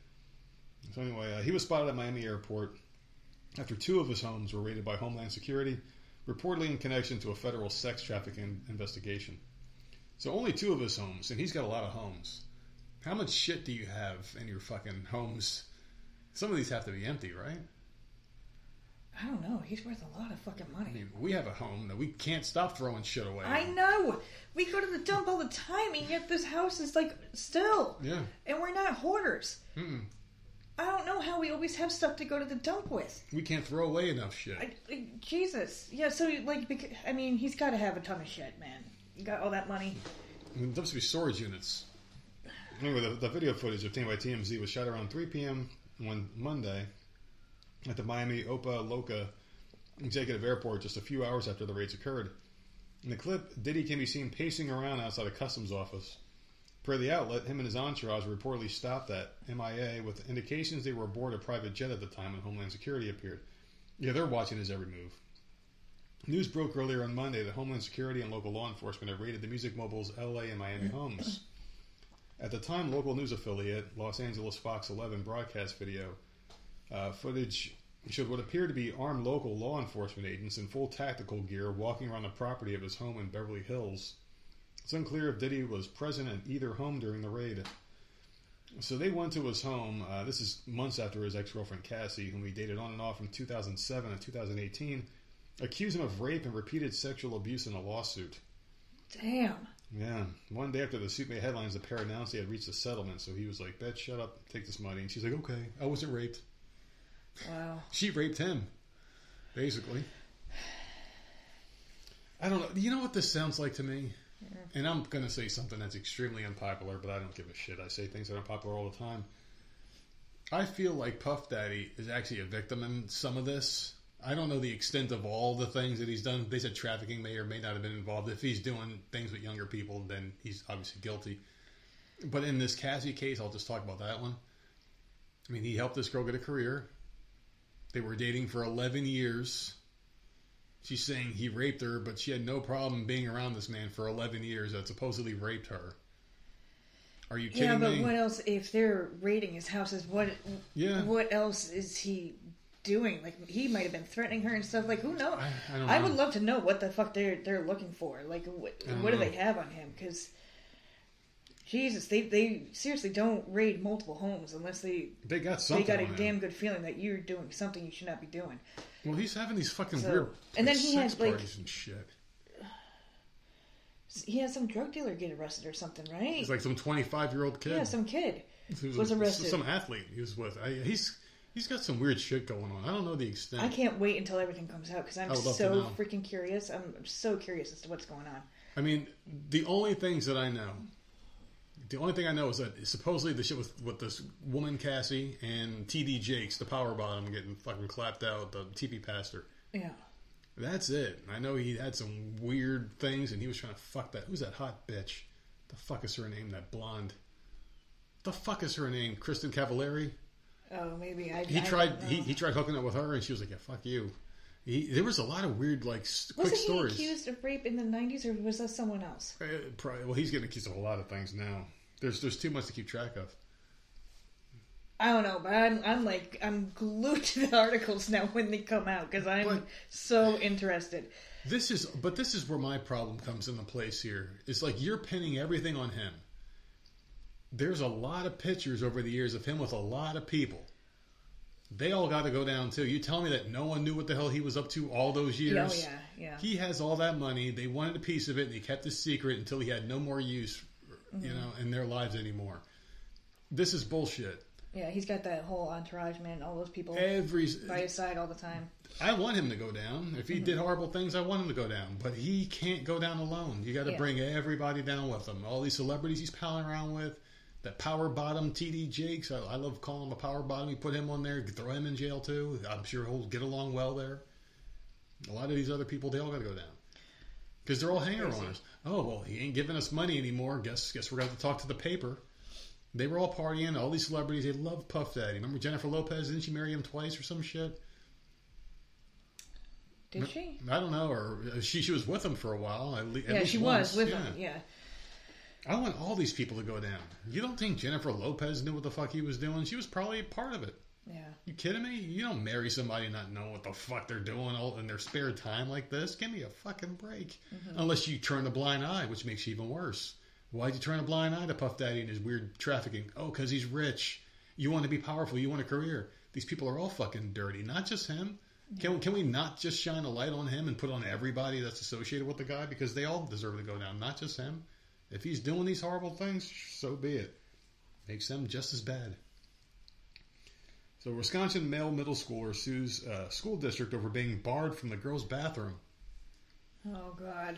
So anyway, he was spotted at Miami Airport after 2 of his homes were raided by Homeland Security, reportedly in connection to a federal sex trafficking investigation. So only 2 of his homes, and he's got a lot of homes. How much shit do you have in your fucking homes? Some of these have to be empty, right? I don't know. He's worth a lot of fucking money. I mean, we have a home that we can't stop throwing shit away. I know. We go to the dump all the time, and yet this house is like still. Yeah. And we're not hoarders. Mm-mm. I don't know how we always have stuff to go to the dump with. We can't throw away enough shit. Jesus. Yeah, so, like, I mean, he's got to have a ton of shit, man. You got all that money. I mean, there must be storage units. Anyway, the video footage obtained by TMZ was shot around 3 p.m. on Monday at the Miami Opa-locka Executive Airport just a few hours after the raids occurred. In the clip, Diddy can be seen pacing around outside a customs office. Per the outlet, him and his entourage were reportedly stopped at MIA with indications they were aboard a private jet at the time when Homeland Security appeared. Yeah, they're watching his every move. News broke earlier on Monday that Homeland Security and local law enforcement have raided the music moguls' LA and Miami homes. At the time, local news affiliate Los Angeles Fox 11 broadcast video footage showed what appeared to be armed local law enforcement agents in full tactical gear walking around the property of his home in Beverly Hills. It's unclear if Diddy was present at either home during the raid. So they went to his home. This is months after his ex-girlfriend Cassie, whom he dated on and off from 2007 to 2018, accused him of rape and repeated sexual abuse in a lawsuit. Damn. Yeah. One day after the suit made headlines, the pair announced they had reached a settlement. So he was like, "Bitch, shut up, take this money." And she's like, "Okay, I wasn't raped." Wow. She raped him, basically. I don't know. You know what this sounds like to me? Yeah. And I'm going to say something that's extremely unpopular, but I don't give a shit. I say things that are unpopular all the time. I feel like Puff Daddy is actually a victim in some of this. I don't know the extent of all the things that he's done. They said trafficking may or may not have been involved. If he's doing things with younger people, then he's obviously guilty. But in this Cassie case, I'll just talk about that one. I mean, he helped this girl get a career. They were dating for 11 years. She's saying he raped her, but she had no problem being around this man for 11 years that supposedly raped her. Are you kidding me? Yeah, but what else, if they're raiding his houses, what else is he doing? Like, he might have been threatening her and stuff. Like, who knows? I don't know. I would love to know what the fuck they're looking for. Like, what do they have on him? Because, Jesus, they seriously don't raid multiple homes unless they got something. They got a damn good feeling that you're doing something you should not be doing. Well, he's having these fucking weird and then he sex has, like, parties and shit. He had some drug dealer get arrested or something, right? He's like some 25-year-old kid. Yeah, some kid was arrested. Some athlete he was with. He's got some weird shit going on. I don't know the extent. I can't wait until everything comes out because I'm so freaking curious. I'm so curious as to what's going on. I mean, the only thing I know is that supposedly the shit with this woman Cassie and TD Jakes, the power bottom, getting fucking clapped out, the TP pastor. Yeah. That's it. I know he had some weird things, and he was trying to fuck that. Who's that hot bitch? The fuck is her name? That blonde. The fuck is her name? Kristen Cavallari. Oh, maybe he tried hooking up with her, and she was like, "Yeah, fuck you." There was a lot of weird, like, quick stories. Wasn't he accused of rape in the 90s, or was that someone else? Probably. Well, he's getting accused of a lot of things now. There's too much to keep track of. I don't know, but I'm glued to the articles now when they come out because I'm so interested. This is where my problem comes into place here. It's like you're pinning everything on him. There's a lot of pictures over the years of him with a lot of people. They all got to go down too. You tell me that no one knew what the hell he was up to all those years? Oh, yeah. He has all that money. They wanted a piece of it, and he kept it secret until he had no more use, in their lives anymore. This is bullshit. Yeah, he's got that whole entourage, man. All those people by his side all the time. I want him to go down. If he did horrible things, I want him to go down. But he can't go down alone. You got to bring everybody down with him. All these celebrities he's palling around with. That power bottom TD Jakes. I love calling him a power bottom. You put him on there, throw him in jail too. I'm sure he'll get along well there. A lot of these other people, they all got to go down. Because they're all hanger-oners. Oh, well, he ain't giving us money anymore. Guess we're going to have to talk to the paper. They were all partying. All these celebrities, they loved Puff Daddy. Remember Jennifer Lopez? Didn't she marry him twice or some shit? Did she? I don't know. Or she was with him for a while. At Yeah, least she once. was with him. Yeah. I want all these people to go down. You don't think Jennifer Lopez knew what the fuck he was doing? She was probably a part of it. Yeah. You kidding me? You don't marry somebody and not know what the fuck they're doing all in their spare time like this. Give me a fucking break. Mm-hmm. Unless you turn a blind eye, which makes you even worse. Why'd you turn a blind eye to Puff Daddy and his weird trafficking? Oh, because he's rich. You want to be powerful. You want a career. These people are all fucking dirty. Not just him. Can we not just shine a light on him and put on everybody that's associated with the guy? Because they all deserve to go down, not just him. If he's doing these horrible things, so be it. Makes them just as bad. So Wisconsin male middle schooler sues school district over being barred from the girls' bathroom. Oh, God.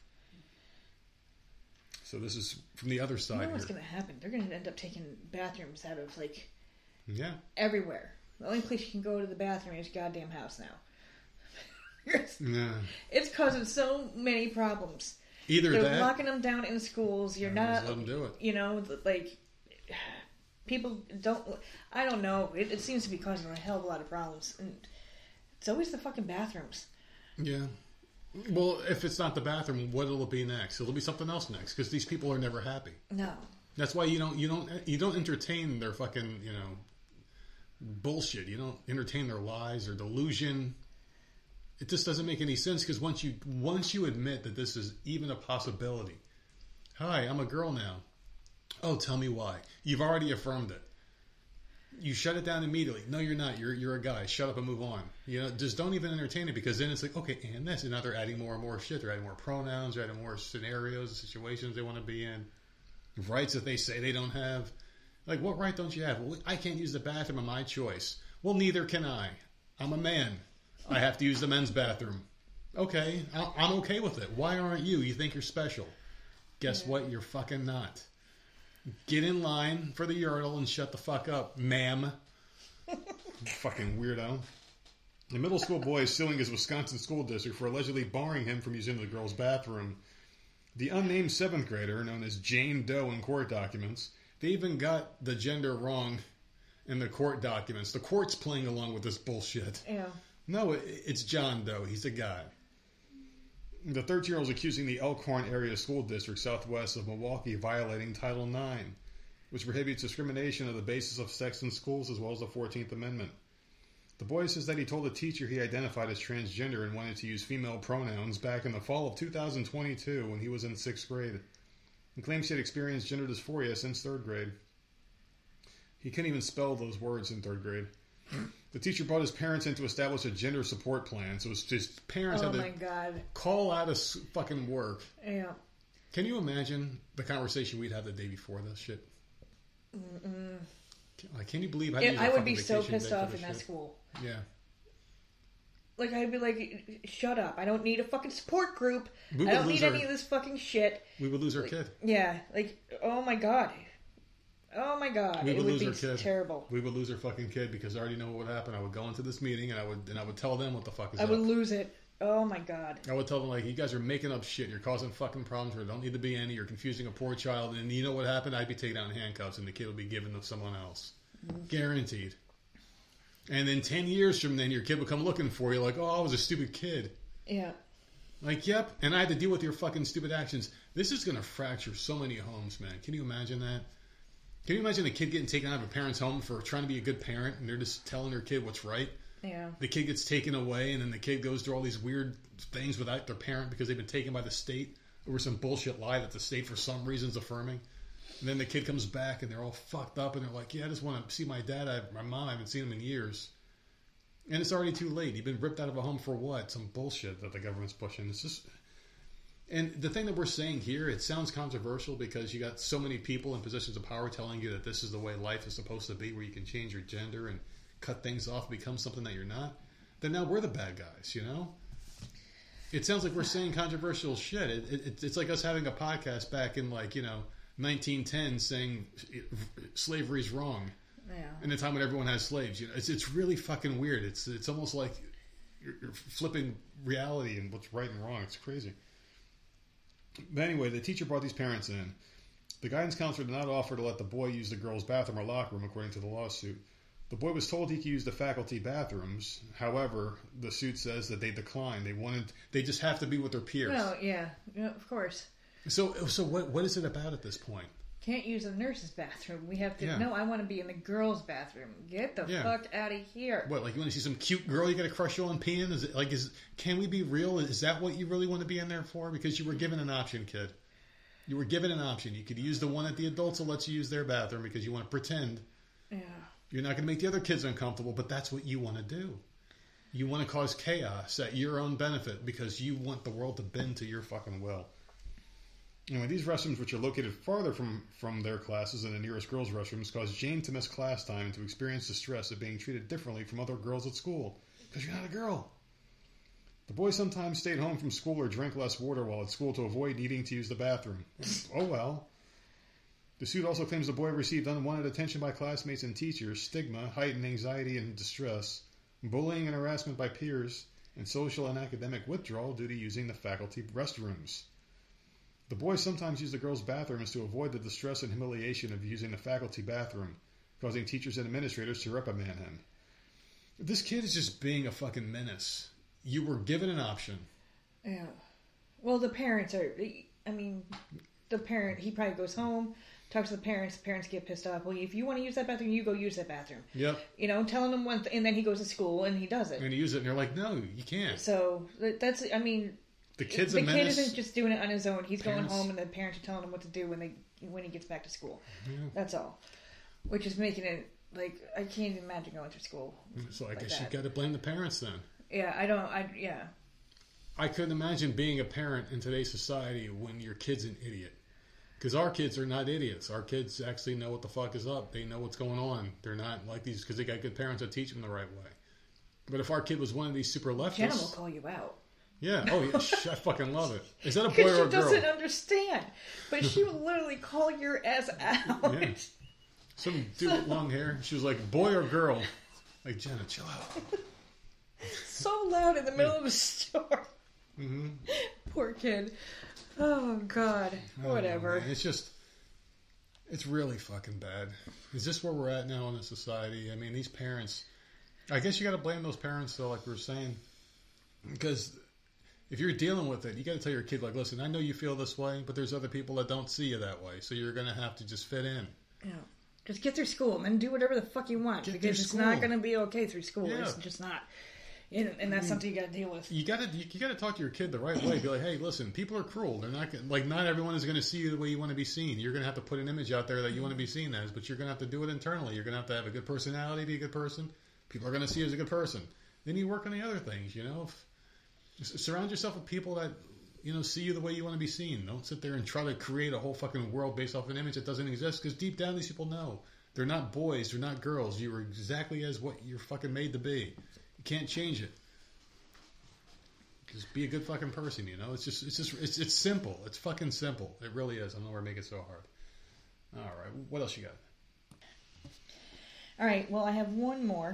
So this is from the other side You know here. what's going to happen? They're going to end up taking bathrooms out of, Yeah. everywhere. The only place you can go to the bathroom is your goddamn house now. Yeah. It's causing so many problems. Either They're that. locking them down in schools. You're not... Just let them do it. You know, people don't... I don't know. It seems to be causing a hell of a lot of problems. And it's always the fucking bathrooms. Yeah. Well, if it's not the bathroom, what'll it be next? It'll be something else next, because these people are never happy. No. That's why you don't entertain their fucking, bullshit. You don't entertain their lies or delusion. It just doesn't make any sense, because once you admit that this is even a possibility. Hi, I'm a girl now. Oh, tell me why. You've already affirmed it. You shut it down immediately. No, you're not. You're a guy. Shut up and move on. Just don't even entertain it, because then it's like, okay, and this. And now they're adding more and more shit. They're adding more pronouns. They're adding more scenarios, situations they want to be in. Rights that they say they don't have. Like, what right don't you have? Well, I can't use the bathroom of my choice. Well, neither can I. I'm a man. I have to use the men's bathroom. Okay, I'm okay with it. Why aren't you? You think you're special. Guess what? You're fucking not. Get in line for the urinal and shut the fuck up, ma'am. Fucking weirdo. The middle school boy is suing his Wisconsin school district for allegedly barring him from using the girls' bathroom. The unnamed 7th grader, known as Jane Doe in court documents, they even got the gender wrong in the court documents. The court's playing along with this bullshit. Yeah. No, it's John Doe. He's a guy. The 13-year-old is accusing the Elkhorn Area School District southwest of Milwaukee violating Title IX, which prohibits discrimination on the basis of sex in schools, as well as the 14th Amendment. The boy says that he told a teacher he identified as transgender and wanted to use female pronouns back in the fall of 2022 when he was in 6th grade. He claims he had experienced gender dysphoria since 3rd grade. He couldn't even spell those words in 3rd grade. The teacher brought his parents in to establish a gender support plan, so it's just parents had to call out of fucking work. Yeah. Can you imagine the conversation we'd have the day before this shit? Can you believe how I would be so pissed off in that school. Yeah. Like, I'd be like, shut up. I don't need a fucking support group. I don't need any of this fucking shit. We would lose our kid. Yeah. Like, oh my God. Oh my God. We would lose our kid. Terrible. We would lose our fucking kid, because I already know what would happen. I would go into this meeting and I would tell them what the fuck is up. I would lose it. Oh my God. I would tell them, like, you guys are making up shit. You're causing fucking problems where there don't need to be any. You're confusing a poor child. And you know what happened? I'd be taken out in handcuffs and the kid would be given to someone else. Guaranteed. And then 10 years from then, your kid will come looking for you like, oh, I was a stupid kid. Yeah. Like, yep. And I had to deal with your fucking stupid actions. This is going to fracture so many homes, man. Can you imagine that? Can you imagine a kid getting taken out of a parent's home for trying to be a good parent and they're just telling their kid what's right? Yeah. The kid gets taken away and then the kid goes through all these weird things without their parent because they've been taken by the state over some bullshit lie that the state for some reason is affirming. And then the kid comes back and they're all fucked up and they're like, yeah, I just want to see my dad. My mom, I haven't seen him in years. And it's already too late. You've been ripped out of a home for what? Some bullshit that the government's pushing. It's just... And the thing that we're saying here, it sounds controversial because you got so many people in positions of power telling you that this is the way life is supposed to be, where you can change your gender and cut things off and become something that you're not. Then now we're the bad guys, you know? It sounds like we're saying controversial shit. It's like us having a podcast back in 1910 saying slavery's wrong. Yeah. In the time when everyone has slaves. It's really fucking weird. It's almost like you're flipping reality and what's right and wrong. It's crazy. But anyway, the teacher brought these parents in. The guidance counselor did not offer to let the boy use the girls' bathroom or locker room, according to the lawsuit. The boy was told he could use the faculty bathrooms. However, the suit says that they declined. They just have to be with their peers. Well, yeah, of course. So what is it about at this point? Can't use the nurse's bathroom. We have to. No, I want to be in the girls' bathroom. Get the fuck out of here. What, like you want to see some cute girl you got to crush on peeing? Can we be real? Is that what you really want to be in there for? Because you were given an option, kid. You were given an option. You could use the one that the adults will let you use their bathroom because you want to pretend. Yeah. You're not going to make the other kids uncomfortable, but that's what you want to do. You want to cause chaos at your own benefit because you want the world to bend to your fucking will. Anyway, these restrooms, which are located farther from their classes than the nearest girls' restrooms, caused Jane to miss class time and to experience the stress of being treated differently from other girls at school because you're not a girl. The boy sometimes stayed home from school or drank less water while at school to avoid needing to use the bathroom. Oh well. The suit also claims the boy received unwanted attention by classmates and teachers, stigma, heightened anxiety and distress, bullying and harassment by peers, and social and academic withdrawal due to using the faculty restrooms. The boy sometimes used the girls' bathrooms to avoid the distress and humiliation of using the faculty bathroom, causing teachers and administrators to reprimand him. This kid is just being a fucking menace. You were given an option. Yeah. Well, the parents are... I mean, the parent, he probably goes home, talks to the parents get pissed off. Well, if you want to use that bathroom, you go use that bathroom. Yep. You know, telling him one thing, and then he goes to school and he does it. And he uses it, and you're like, no, you can't. So, that's, I mean... The kid isn't just doing it on his own. He's going home, and the parents are telling him what to do when he gets back to school. Yeah. That's all. Which is making it, like, I can't even imagine going to school. So I guess you got to blame the parents then. Yeah, I couldn't imagine being a parent in today's society when your kid's an idiot. Because our kids are not idiots. Our kids actually know what the fuck is up. They know what's going on. They're not like these because they got good parents that teach them the right way. But if our kid was one of these super leftists... Jenna will call you out. Yeah. Oh, yeah. I fucking love it. Is that a boy or a girl? Because she doesn't understand. But she will literally call your ass out. Yeah. Some dude with long hair. She was like, boy or girl? Like, Jenna, chill out. So loud in the middle of the store. Mm-hmm. Poor kid. Oh, God. Whatever. It's just... It's really fucking bad. Is this where we're at now in the society? I mean, these parents... I guess you got to blame those parents, though, like we were saying. Because... If you're dealing with it, you got to tell your kid, like, listen, I know you feel this way, but there's other people that don't see you that way, so you're going to have to just fit in. Yeah. Just get through school and then do whatever the fuck you want. Because it's not going to be okay through school. Yeah. It's just not. And that's something you got to deal with. You got to talk to your kid the right way. Be like, hey, listen, people are cruel. They're not like not everyone is going to see you the way you want to be seen. You're going to have to put an image out there that you want to be seen as, but you're going to have to do it internally. You're going to have a good personality, be a good person. People are going to see you as a good person. Then you work on the other things, you know. Surround yourself with people that, you know, see you the way you want to be seen. Don't sit there and try to create a whole fucking world based off an image that doesn't exist, because deep down these people know. They're not boys. They're not girls. You are exactly as what you're fucking made to be. You can't change it. Just be a good fucking person, you know? It's simple. It's fucking simple. It really is. I don't know where to make it so hard. All right. What else you got? All right. Well, I have one more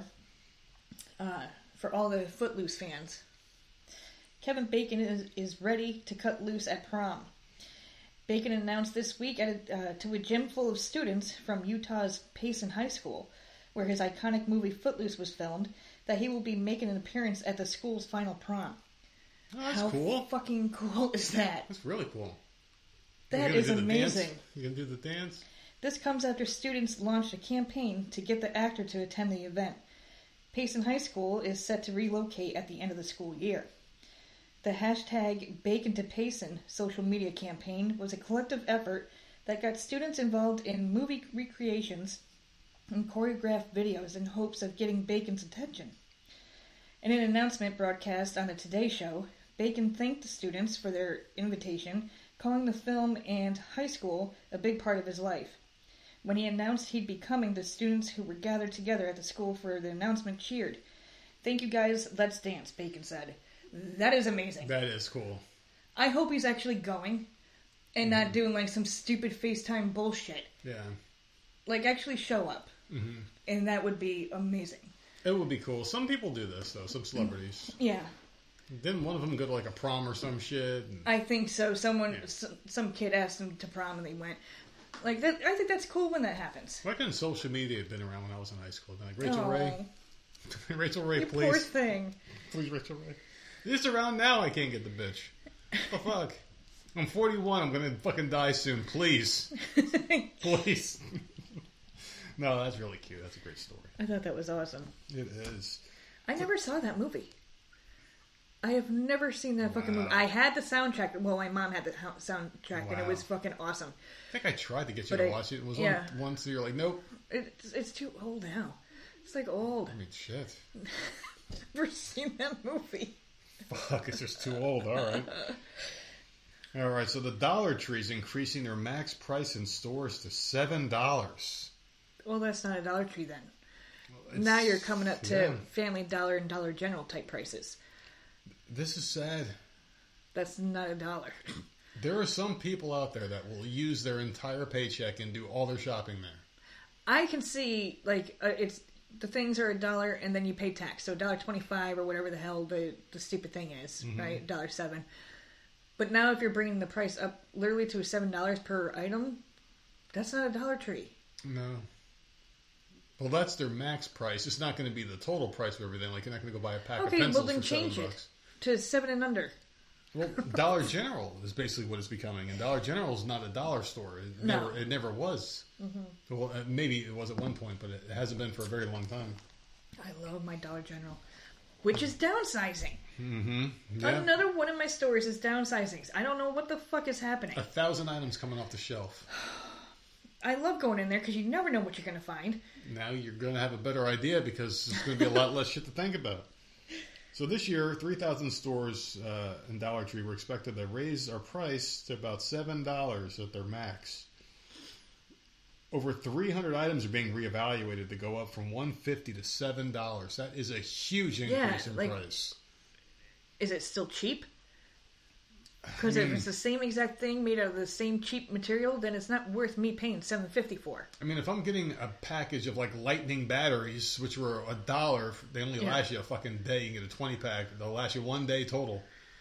for all the Footloose fans. Kevin Bacon is ready to cut loose at prom. Bacon announced this week to a gym full of students from Utah's Payson High School, where his iconic movie Footloose was filmed, that he will be making an appearance at the school's final prom. Oh, that's cool. How fucking cool is that? That's really cool. That is amazing. You gonna do the dance? This comes after students launched a campaign to get the actor to attend the event. Payson High School is set to relocate at the end of the school year. The hashtag Bacon to Payson social media campaign was a collective effort that got students involved in movie recreations and choreographed videos in hopes of getting Bacon's attention. In an announcement broadcast on the Today Show, Bacon thanked the students for their invitation, calling the film and high school a big part of his life. When he announced he'd be coming, the students who were gathered together at the school for the announcement cheered. "Thank you guys, let's dance," Bacon said. That is amazing. That is cool. I hope he's actually going and not doing like some stupid FaceTime bullshit. Yeah. Like actually show up. Mm-hmm. And that would be amazing. It would be cool. Some people do this though, some celebrities. Yeah. Didn't one of them go to like a prom or some shit? And... I think so. Some kid asked him to prom and they went. Like that, I think that's cool when that happens. Why couldn't social media have been around when I was in high school? Like Rachel Ray, Rachel Ray, you please, poor thing. please, Rachel Ray. It's around now. I can't get the bitch. What the fuck? I'm 41. I'm gonna fucking die soon. Please, please. No, that's really cute. That's a great story. I thought that was awesome. It is. I never saw that movie. I have never seen that fucking movie. I had the soundtrack. Well, my mom had the soundtrack, and it was fucking awson. I think I tried to get you to watch it. It was once you're like, nope. It's too old now. It's like old. I mean, shit. Never seen that movie. Fuck, it's just too old. All right. All right, so the Dollar Tree's increasing their max price in stores to $7. Well, that's not a Dollar Tree then. Well, now you're coming up to Family Dollar and Dollar General type prices. This is sad. That's not a dollar. There are some people out there that will use their entire paycheck and do all their shopping there. I can see, like, it's the things are $1 and then you pay tax. So $1.25 or whatever the hell the stupid thing is, right? $1.07. But now if you're bringing the price up literally to $7 per item, that's not a Dollar Tree. No. Well, that's their max price. It's not going to be the total price of everything. Like, you're not going to go buy a pack of pencils well then for change $7. it to 7 and under. Well, Dollar General is basically what it's becoming, and Dollar General is not a dollar store. It never was. Mm-hmm. Well, maybe it was at one point, but it hasn't been for a very long time. I love my Dollar General, which is downsizing. Mm-hmm. Yeah. Another one of my stores is downsizing. I don't know what the fuck is happening. 1,000 items coming off the shelf. I love going in there because you never know what you're going to find. Now you're going to have a better idea because there's going to be a lot less shit to think about. So this year, 3,000 stores in Dollar Tree were expected to raise our price to about $7 at their max. Over 300 items are being reevaluated to go up from $1.50 to $7. That is a huge increase in price. Is it still cheap? Because if it's the same exact thing made out of the same cheap material, then it's not worth me paying $7.50 for. I mean, if I'm getting a package of like lightning batteries, which were $1, they only last you a fucking day. You get a 20-pack; they'll last you one day total.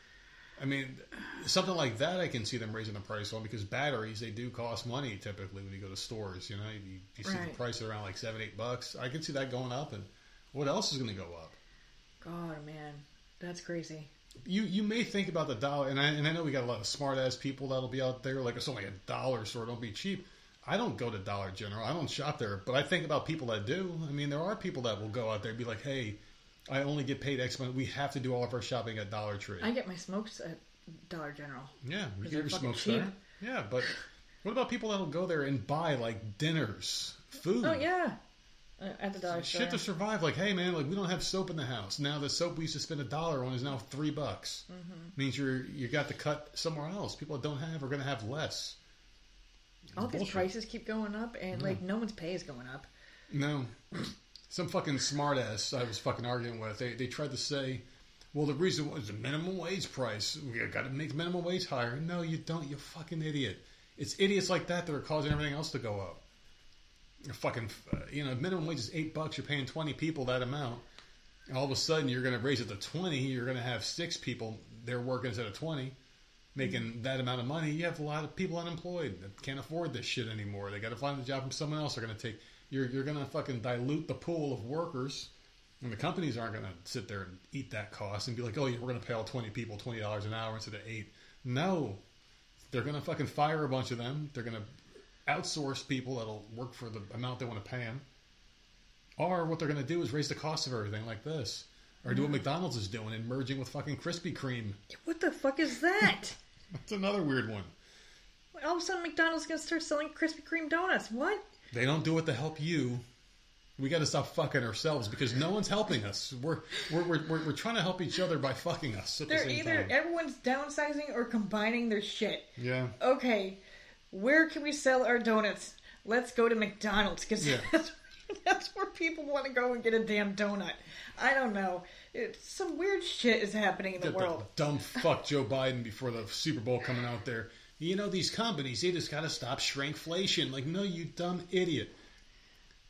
I mean, something like that, I can see them raising the price on because batteries they do cost money typically when you go to stores. You know, you see the price around like $7-8. I can see that going up. And what else is going to go up? God, man, that's crazy. You may think about the dollar, and I know we got a lot of smart-ass people that'll be out there, like it's only $1 store, don't be cheap. I don't go to Dollar General. I don't shop there, but I think about people that do. I mean, there are people that will go out there and be like, hey, I only get paid X amount. We have to do all of our shopping at Dollar Tree. I get my smokes at Dollar General. Yeah, we get your smokes there. Yeah, but what about people that'll go there and buy, like, dinners, food? Oh, yeah. At the dollar store. Shit to survive. Like, hey man, like we don't have soap in the house. Now the soap we used to spend $1 on is now $3. Mm-hmm. Means you got to cut somewhere else. People that don't have are going to have less. All these prices keep going up, and like no one's pay is going up. No, some fucking smartass I was fucking arguing with. They tried to say, well, the reason was the minimum wage price. We got to make minimum wage higher. No, you don't. You fucking idiot. It's idiots like that are causing everything else to go up. Fucking, minimum wage is $8. You're paying 20 people that amount. And all of a sudden, you're going to raise it to 20. You're going to have 6 people there working instead of 20, making that amount of money. You have a lot of people unemployed that can't afford this shit anymore. They got to find a job from someone else. They're going to take. You're going to fucking dilute the pool of workers, and the companies aren't going to sit there and eat that cost and be like, oh, yeah, we're going to pay all 20 people $20 an hour instead of 8. No, they're going to fucking fire a bunch of them. They're going to outsource people that'll work for the amount they want to pay them. Or what they're going to do is raise the cost of everything like this. Or do what McDonald's is doing and merging with fucking Krispy Kreme. What the fuck is that? That's another weird one. All of a sudden McDonald's going to start selling Krispy Kreme donuts. What? They don't do it to help you. We got to stop fucking ourselves because no one's helping us. We're trying to help each other by fucking us at the same time. Everyone's downsizing or combining their shit. Yeah. Okay. Where can we sell our donuts? Let's go to McDonald's because that's where people want to go and get a damn donut. I don't know. Some weird shit is happening in the world. Dumb fuck Joe Biden before the Super Bowl coming out there. You know, these companies, they just got to stop shrinkflation. Like, no, you dumb idiot.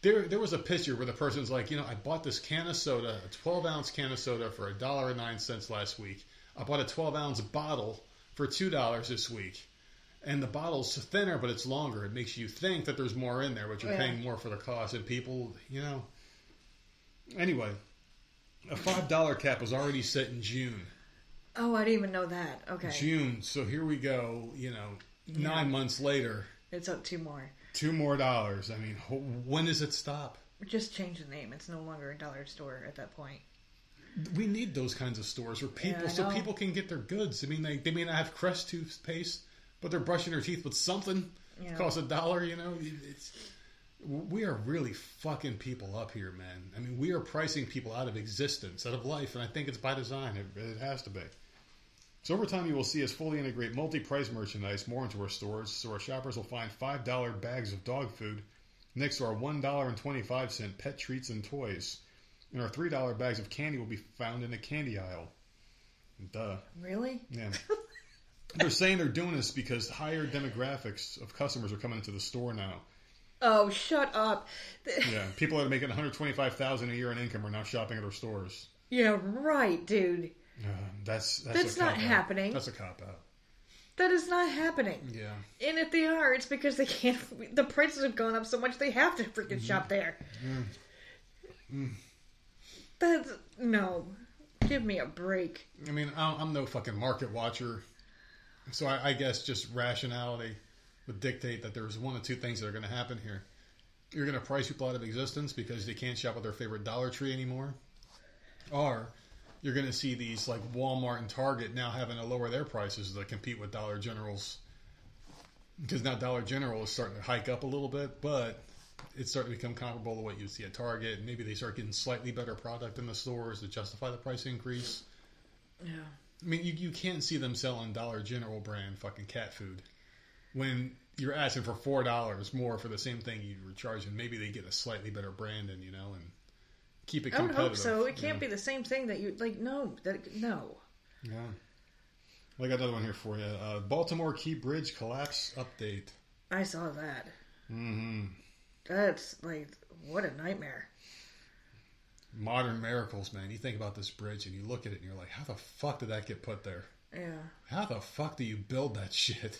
There was a picture where the person's like, I bought this can of soda, a 12-ounce can of soda for $1.09 last week. I bought a 12-ounce bottle for $2 this week. And the bottle's thinner, but it's longer. It makes you think that there's more in there, but you're paying more for the cost. And people, Anyway, a $5 cap was already set in June. Oh, I didn't even know that. Okay. June. So here we go, 9 months later. It's up $2 more. $2 more. I mean, when does it stop? Just change the name. It's no longer a dollar store at that point. We need those kinds of stores where people, so people can get their goods. I mean, they may not have Crest toothpaste, but they're brushing their teeth with something. Yeah. It costs $1, we are really fucking people up here, man. I mean, we are pricing people out of existence, out of life, and I think it's by design. It has to be. So over time, you will see us fully integrate multi-price merchandise more into our stores, so our shoppers will find $5 bags of dog food next to our $1.25 pet treats and toys. And our $3 bags of candy will be found in the candy aisle. Duh. Really? Yeah. They're saying they're doing this because higher demographics of customers are coming into the store now. Oh, shut up. Yeah, people that are making $125,000 a year in income are now shopping at our stores. Yeah, right, dude. That's not happening. That's a cop-out. That is not happening. Yeah. And if they are, it's because they can't... The prices have gone up so much they have to freaking shop there. That's... No. Give me a break. I mean, I'm no fucking market watcher. So I guess just rationality would dictate that there's one of two things that are going to happen here. You're going to price people out of existence because they can't shop at their favorite Dollar Tree anymore. Or you're going to see these like Walmart and Target now having to lower their prices to compete with Dollar General's. Because now Dollar General is starting to hike up a little bit, but it's starting to become comparable to what you see at Target. Maybe they start getting slightly better product in the stores to justify the price increase. Yeah. I mean, you can't see them selling Dollar General brand fucking cat food when you're asking for $4 more for the same thing you were charging. Maybe they get a slightly better brand and keep it competitive. I would hope so. It can't be the same thing that you like. No. Yeah. I got another one here for you. Baltimore Key Bridge collapse update. I saw that. Mm-hmm. That's like, what a nightmare. Modern miracles, man. You think about this bridge and you look at it and you're like, how the fuck did that get put there? Yeah. How the fuck do you build that shit?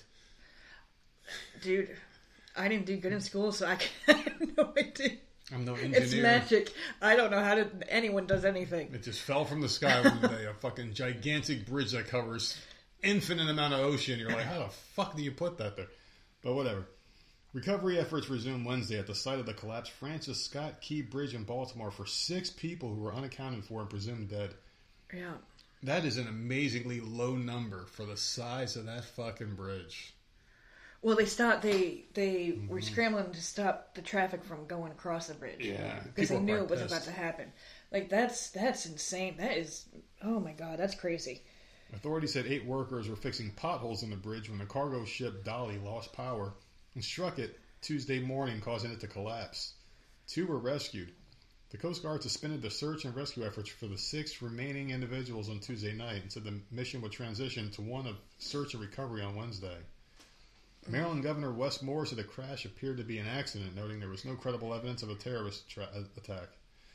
Dude, I didn't do good in school, so I have no idea. I'm no engineer. It's magic. I don't know how anyone does anything. It just fell from the sky one day. A fucking gigantic bridge that covers infinite amount of ocean. You're like, how the fuck do you put that there? But whatever. Recovery efforts resumed Wednesday at the site of the collapsed Francis Scott Key Bridge in Baltimore for 6 people who were unaccounted for and presumed dead. Yeah. That is an amazingly low number for the size of that fucking bridge. Well, they were scrambling to stop the traffic from going across the bridge. Yeah. Because they knew it was about to happen. Like, that's insane. That is, oh my God, that's crazy. Authorities said 8 workers were fixing potholes in the bridge when the cargo ship Dolly lost power and struck it Tuesday morning, causing it to collapse. 2 were rescued. The Coast Guard suspended the search and rescue efforts for the 6 remaining individuals on Tuesday night and said the mission would transition to one of search and recovery on Wednesday. Maryland Governor Wes Moore said the crash appeared to be an accident, noting there was no credible evidence of a terrorist attack.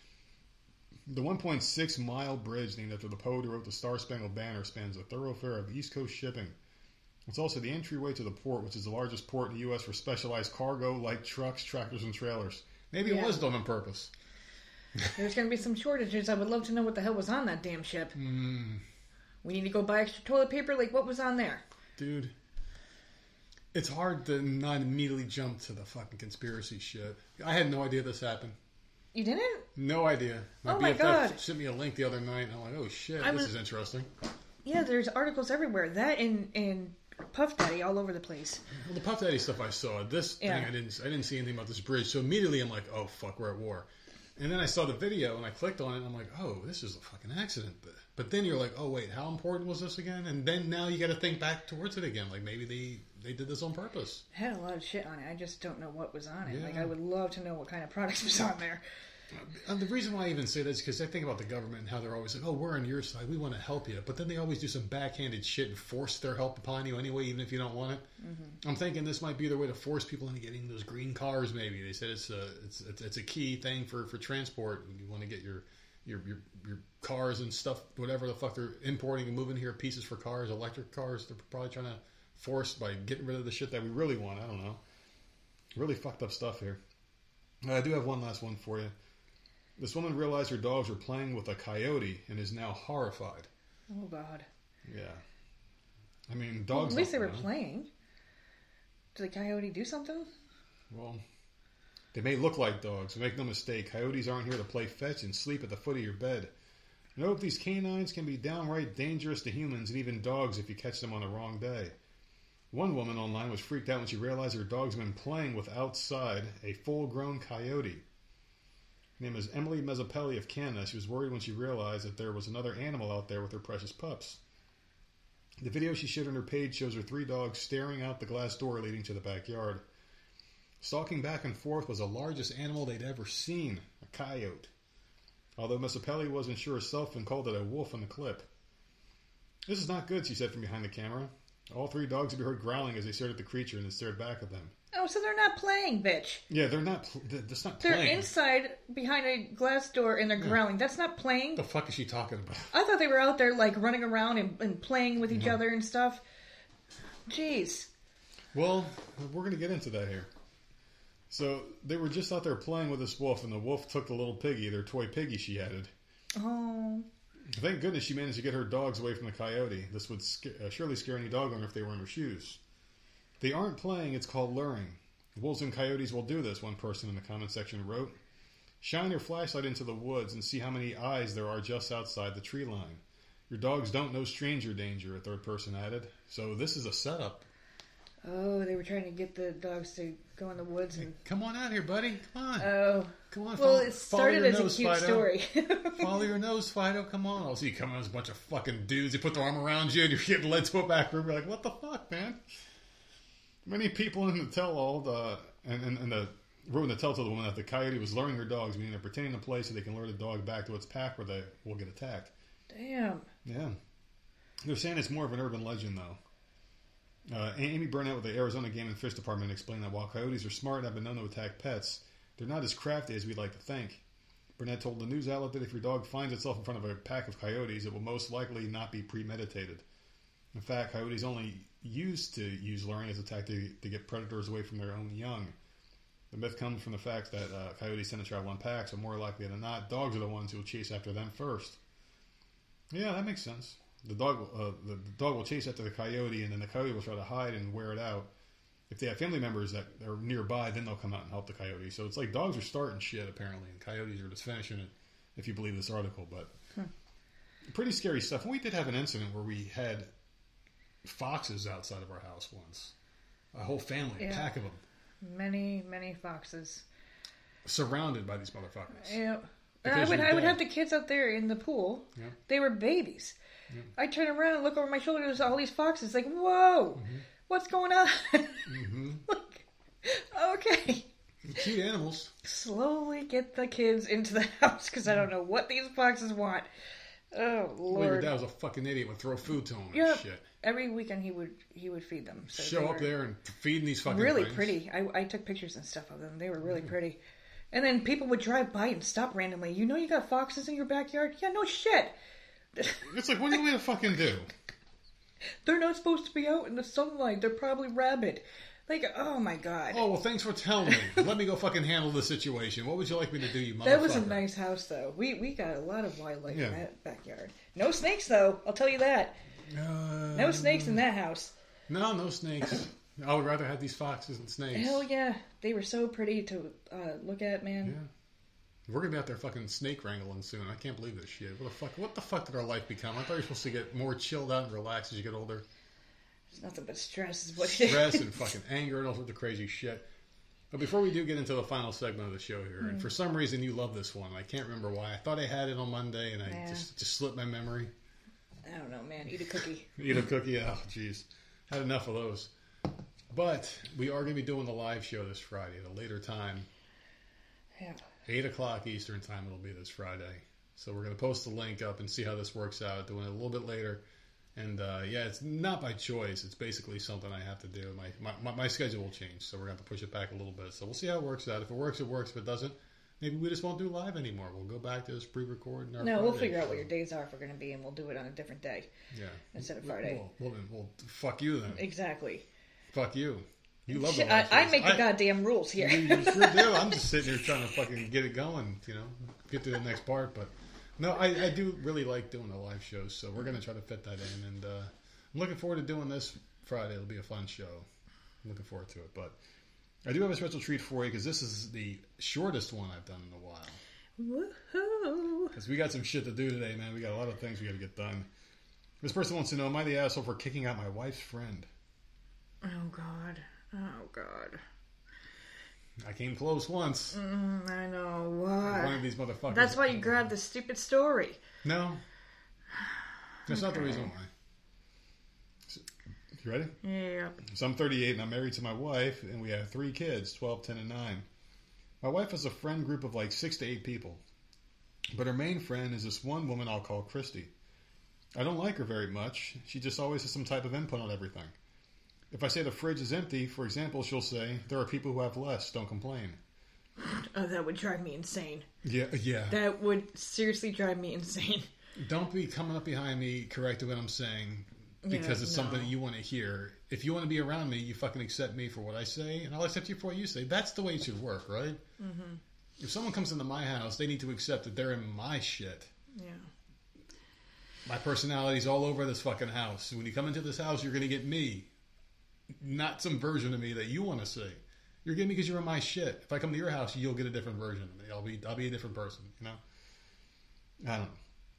The 1.6-mile bridge, named after the poet who wrote the Star-Spangled Banner, spans a thoroughfare of East Coast shipping. It's also the entryway to the port, which is the largest port in the U.S. for specialized cargo like trucks, tractors, and trailers. Maybe it was done on purpose. There's going to be some shortages. I would love to know what the hell was on that damn ship. We need to go buy extra toilet paper. Like, what was on there? Dude, it's hard to not immediately jump to the fucking conspiracy shit. I had no idea this happened. You didn't? No idea. My God. Sent me a link the other night, and I'm like, oh shit, this is interesting. Yeah, there's articles everywhere. That and Puff Daddy all over the place. Well, the Puff Daddy stuff I saw. This thing, I didn't see anything about this bridge. So immediately I'm like, oh fuck, we're at war. And then I saw the video and I clicked on it and I'm like, oh, this is a fucking accident. But then you're like, oh wait, how important was this again? And then now you got to think back towards it again. Like maybe they did this on purpose. It had a lot of shit on it. I just don't know what was on it. Yeah. Like I would love to know what kind of products was on there. And the reason why I even say that is because I think about the government and how they're always like, oh, we're on your side. We want to help you. But then they always do some backhanded shit and force their help upon you anyway, even if you don't want it. I'm thinking this might be their way to force people into getting those green cars, maybe. They said it's a key thing for transport. You want to get your cars and stuff, whatever the fuck they're importing and moving here, pieces for cars, electric cars. They're probably trying to force by getting rid of the shit that we really want. I don't know. Really fucked up stuff here. I do have one last one for you. This woman realized her dogs were playing with a coyote and is now horrified. Oh, God. Yeah. I mean, dogs... Well, at least they were playing. Did the coyote do something? Well, they may look like dogs. Make no mistake, coyotes aren't here to play fetch and sleep at the foot of your bed. Note these canines can be downright dangerous to humans and even dogs if you catch them on the wrong day. One woman online was freaked out when she realized her dog's been playing with outside a full-grown coyote. Her name is Emily Mezzapelli of Canada. She was worried when she realized that there was another animal out there with her precious pups. The video she shared on her page shows her 3 dogs staring out the glass door leading to the backyard. Stalking back and forth was the largest animal they'd ever seen, a coyote. Although Mezzapelli wasn't sure herself and called it a wolf in the clip. This is not good, she said from behind the camera. All 3 dogs could be heard growling as they stared at the creature and it stared back at them. Oh, so they're not playing, bitch. Yeah, they're not. That's not They're playing. inside behind a glass door and they're growling. That's not playing. What the fuck is she talking about? I thought they were out there like running around and playing with each other and stuff. Jeez. Well, we're going to get into that here. So they were just out there playing with this wolf, and the wolf took the little piggy, their toy piggy she added. Oh. Thank goodness she managed to get her dogs away from the coyote. This would surely scare any dog owner if they were in her shoes. They aren't playing, it's called luring. Wolves and coyotes will do this, one person in the comment section wrote. Shine your flashlight into the woods and see how many eyes there are just outside the tree line. Your dogs don't know stranger danger, a third person added. So this is a setup. Oh, they were trying to get the dogs to go in the woods and... Come on out here, buddy. Come on. Oh. Come on. Well, it started as a cute Fido. story. Follow your nose, Fido. Come on. I'll see you coming as a bunch of fucking dudes. They put their arm around you and you're getting led to a back room. You're like, what the fuck, man? Many people in the tell-all and the wrote in the tell to the woman that the coyote was luring her dogs, meaning they're pretending to play so they can lure the dog back to its pack where they will get attacked. Damn. Yeah. They're saying it's more of an urban legend, though. Amy Burnett with the Arizona Game and Fish Department explained that while coyotes are smart and have been known to attack pets, they're not as crafty as we'd like to think. Burnett told the news outlet that if your dog finds itself in front of a pack of coyotes, it will most likely not be premeditated. In fact, coyotes only used to use luring as a tactic to get predators away from their own young. The myth comes from the fact that coyotes tend to travel in packs, so more likely than not, dogs are the ones who will chase after them first. Yeah, that makes sense. The dog will chase after the coyote, and then the coyote will try to hide and wear it out. If they have family members that are nearby, then they'll come out and help the coyote. So it's like dogs are starting shit, apparently, and coyotes are just finishing it, if you believe this article. But pretty scary stuff. And we did have an incident where we had foxes outside of our house once. A whole family, a pack of them. Many, many foxes. Surrounded by these motherfuckers. Yeah. And I would have the kids out there in the pool. Yeah. They were babies. Yeah. I turn around and look over my shoulder, there's all these foxes. Like, whoa! What's going on? Like, okay. Cute animals. Slowly get the kids into the house because I don't know what these foxes want. Oh, Lord. Well, your dad was a fucking idiot, would throw food to them and shit. Every weekend he would feed them. So show up there and feeding these fucking really things. Pretty. I took pictures and stuff of them. They were really pretty. And then people would drive by and stop randomly. You know you got foxes in your backyard? Yeah, no shit. It's like, what do you want to fucking do? They're not supposed to be out in the sunlight. They're probably rabid. Like, oh my God. Oh, well, thanks for telling me. Let me go fucking handle the situation. What would you like me to do, you motherfucker? That was a nice house, though. We got a lot of wildlife in that backyard. No snakes, though. I'll tell you that. No snakes in that house. No snakes. I would rather have these foxes than snakes. Hell yeah. They were so pretty to look at, man. Yeah. We're going to be out there fucking snake wrangling soon. I can't believe this shit. What the fuck did our life become? I thought you were supposed to get more chilled out and relaxed as you get older. It's nothing but stress is what it is. Stress and fucking anger and all sorts of crazy shit. But before we do get into the final segment of the show here, and for some reason you love this one. I can't remember why. I thought I had it on Monday and I just slipped my memory. I don't know, man. Eat a cookie. Eat a cookie? Oh, jeez. Had enough of those. But we are going to be doing the live show this Friday at a later time. Yeah. 8 o'clock Eastern time it'll be this Friday. So we're going to post the link up and see how this works out, doing it a little bit later. And yeah, it's not by choice. It's basically something I have to do. My schedule will change, so we're going to have to push it back a little bit. So we'll see how it works out. If it works, it works. If it doesn't, maybe we just won't do live anymore. We'll go back to this pre-recording. No, we'll figure out what your days are if we're going to be, and we'll do it on a different day. Yeah. Instead of Friday. Well, fuck you then. Exactly. Fuck you. You love the live I shows. make the goddamn rules here. You sure do. I'm just sitting here trying to fucking get it going, get to the next part. But no, I do really like doing the live shows, so we're going to try to fit that in. And I'm looking forward to doing this Friday. It'll be a fun show. I'm looking forward to it. But I do have a special treat for you because this is the shortest one I've done in a while. Woohoo! Because we got some shit to do today, man. We got a lot of things we got to get done. This person wants to know, am I the asshole for kicking out my wife's friend? Oh, God. Oh, God. I came close once. I know. What? One of these motherfuckers. That's why you grabbed this stupid story. No. That's not the reason why. So, you ready? Yeah. So I'm 38 and I'm married to my wife, and we have 3 kids, 12, 10, and 9. My wife has a friend group of like 6 to 8 people. But her main friend is this one woman I'll call Christy. I don't like her very much. She just always has some type of input on everything. If I say the fridge is empty, for example, she'll say, there are people who have less, don't complain. Oh, that would drive me insane. Yeah. That would seriously drive me insane. Don't be coming up behind me correcting what I'm saying because it's something that you want to hear. If you want to be around me, you fucking accept me for what I say, and I'll accept you for what you say. That's the way it should work, right? Mm-hmm. If someone comes into my house, they need to accept that they're in my shit. Yeah. My personality's all over this fucking house. When you come into this house, you're going to get me. Not some version of me that you want to see. You're getting me because you're in my shit. If I come to your house, you'll get a different version of me. I'll be a different person, I don't know.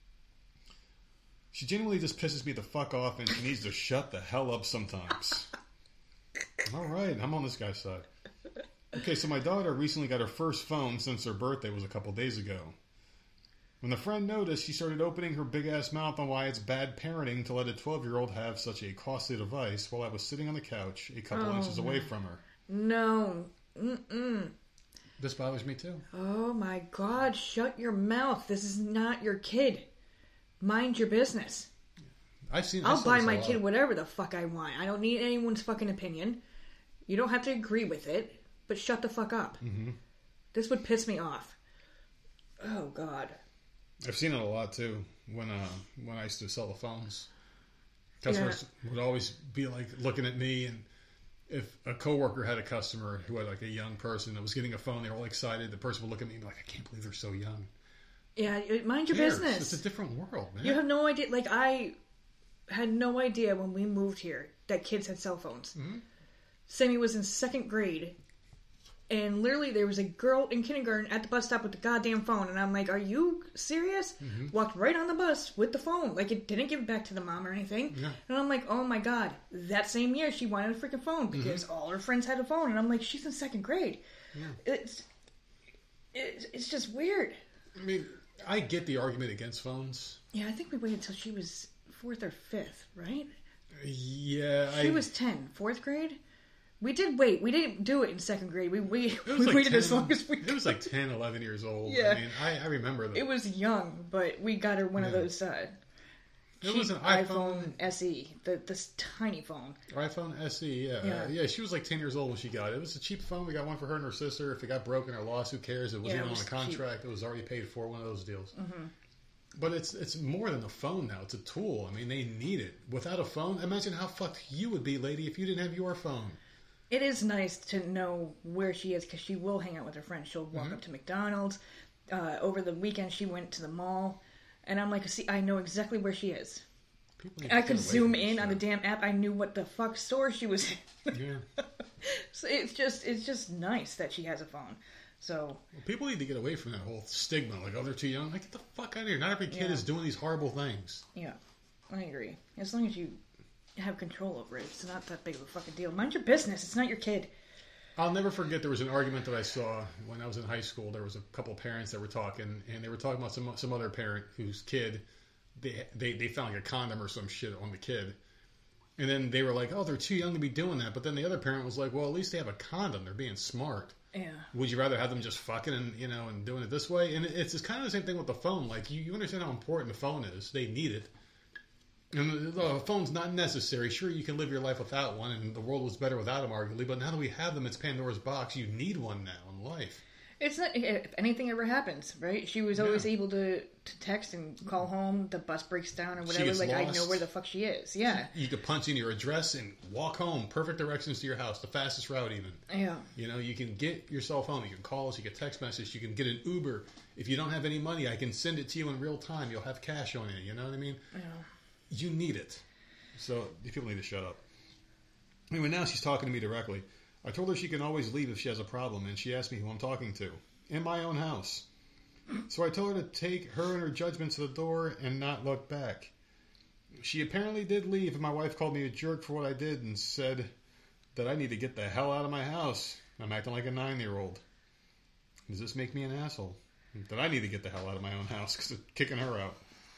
She genuinely just pisses me the fuck off, and she needs to shut the hell up sometimes. All right, I'm on this guy's side. Okay, so my daughter recently got her first phone since her birthday was a couple days ago. When the friend noticed, she started opening her big-ass mouth on why it's bad parenting to let a 12-year-old have such a costly device while I was sitting on the couch a couple inches away from her. No. Mm-mm. This bothers me too. Oh my God, shut your mouth. This is not your kid. Mind your business. I'll buy my kid whatever the fuck I want. I don't need anyone's fucking opinion. You don't have to agree with it, but shut the fuck up. Mm-hmm. This would piss me off. Oh God. I've seen it a lot too when I used to sell the phones. Customers would always be like looking at me, and if a coworker had a customer who had like a young person that was getting a phone, they were all excited. The person would look at me and be like, "I can't believe they're so young." Yeah, mind your business. It's a different world, man. You have no idea. Like, I had no idea when we moved here that kids had cell phones. Mm-hmm. Sammy was in 2nd grade, and literally there was a girl in kindergarten at the bus stop with the goddamn phone, and I'm like, are you serious? Mm-hmm. Walked right on the bus with the phone. Like, it didn't give it back to the mom or anything. Yeah. And I'm like, oh my God. That same year, she wanted a freaking phone because all her friends had a phone, and I'm like, she's in 2nd grade. Yeah. It's just weird. I mean, I get the argument against phones. Yeah, I think we waited until she was 4th or 5th, right? Yeah. She was 10. 4th grade? We did wait. We didn't do it in 2nd grade. We waited as long as we could. It was like 10, 11 years old. Yeah. I mean, I remember that. It was young, but we got her one of those it was an iPhone SE, this tiny phone. iPhone SE, yeah. She was like 10 years old when she got it. It was a cheap phone. We got one for her and her sister. If it got broken or lost, who cares? It wasn't on a contract. Cheap. It was already paid for, one of those deals. Mm-hmm. But it's more than a phone now. It's a tool. I mean, they need it. Without a phone, imagine how fucked you would be, lady, if you didn't have your phone. It is nice to know where she is because she will hang out with her friends. She'll walk up to McDonald's. Over the weekend, she went to the mall. And I'm like, see, I know exactly where she is. I could zoom in on the damn app. I knew what the fuck store she was in. Yeah. So it's just nice that she has a phone. So people need to get away from that whole stigma. Like, oh, they're too young. Like, get the fuck out of here. Not every kid is doing these horrible things. Yeah, I agree. As long as you have control over it, it's not that big of a fucking deal. Mind your business. It's not your kid. I'll never forget there was an argument that I saw when I was in high school. There was a couple of parents that were talking, and they were talking about some other parent whose kid, they found like a condom or some shit on the kid. And then they were like, oh, they're too young to be doing that. But then the other parent was like, well, at least they have a condom. They're being smart. Yeah. Would you rather have them just fucking and and doing it this way? And it's kind of the same thing with the phone. Like you understand how important the phone is. They need it. And the phone's not necessary. Sure, you can live your life without one, and the world was better without them, arguably. But now that we have them, it's Pandora's box. You need one now in life. It's not, if anything ever happens, right? She was always able to text and call home. The bus breaks down or whatever. Like, lost. I know where the fuck she is. Yeah. You could punch in your address and walk home. Perfect directions to your house. The fastest route, even. Yeah. You can get yourself home. You can call us. You can text message. You can get an Uber. If you don't have any money, I can send it to you in real time. You'll have cash on you. You know what I mean? Yeah. You need it. So people need to shut up. Anyway, now she's talking to me directly. I told her she can always leave if she has a problem, and she asked me who I'm talking to. In my own house. So I told her to take her and her judgment to the door and not look back. She apparently did leave, and my wife called me a jerk for what I did and said that I need to get the hell out of my house. I'm acting like a 9-year-old. Does this make me an asshole? That I need to get the hell out of my own house because it's kicking her out.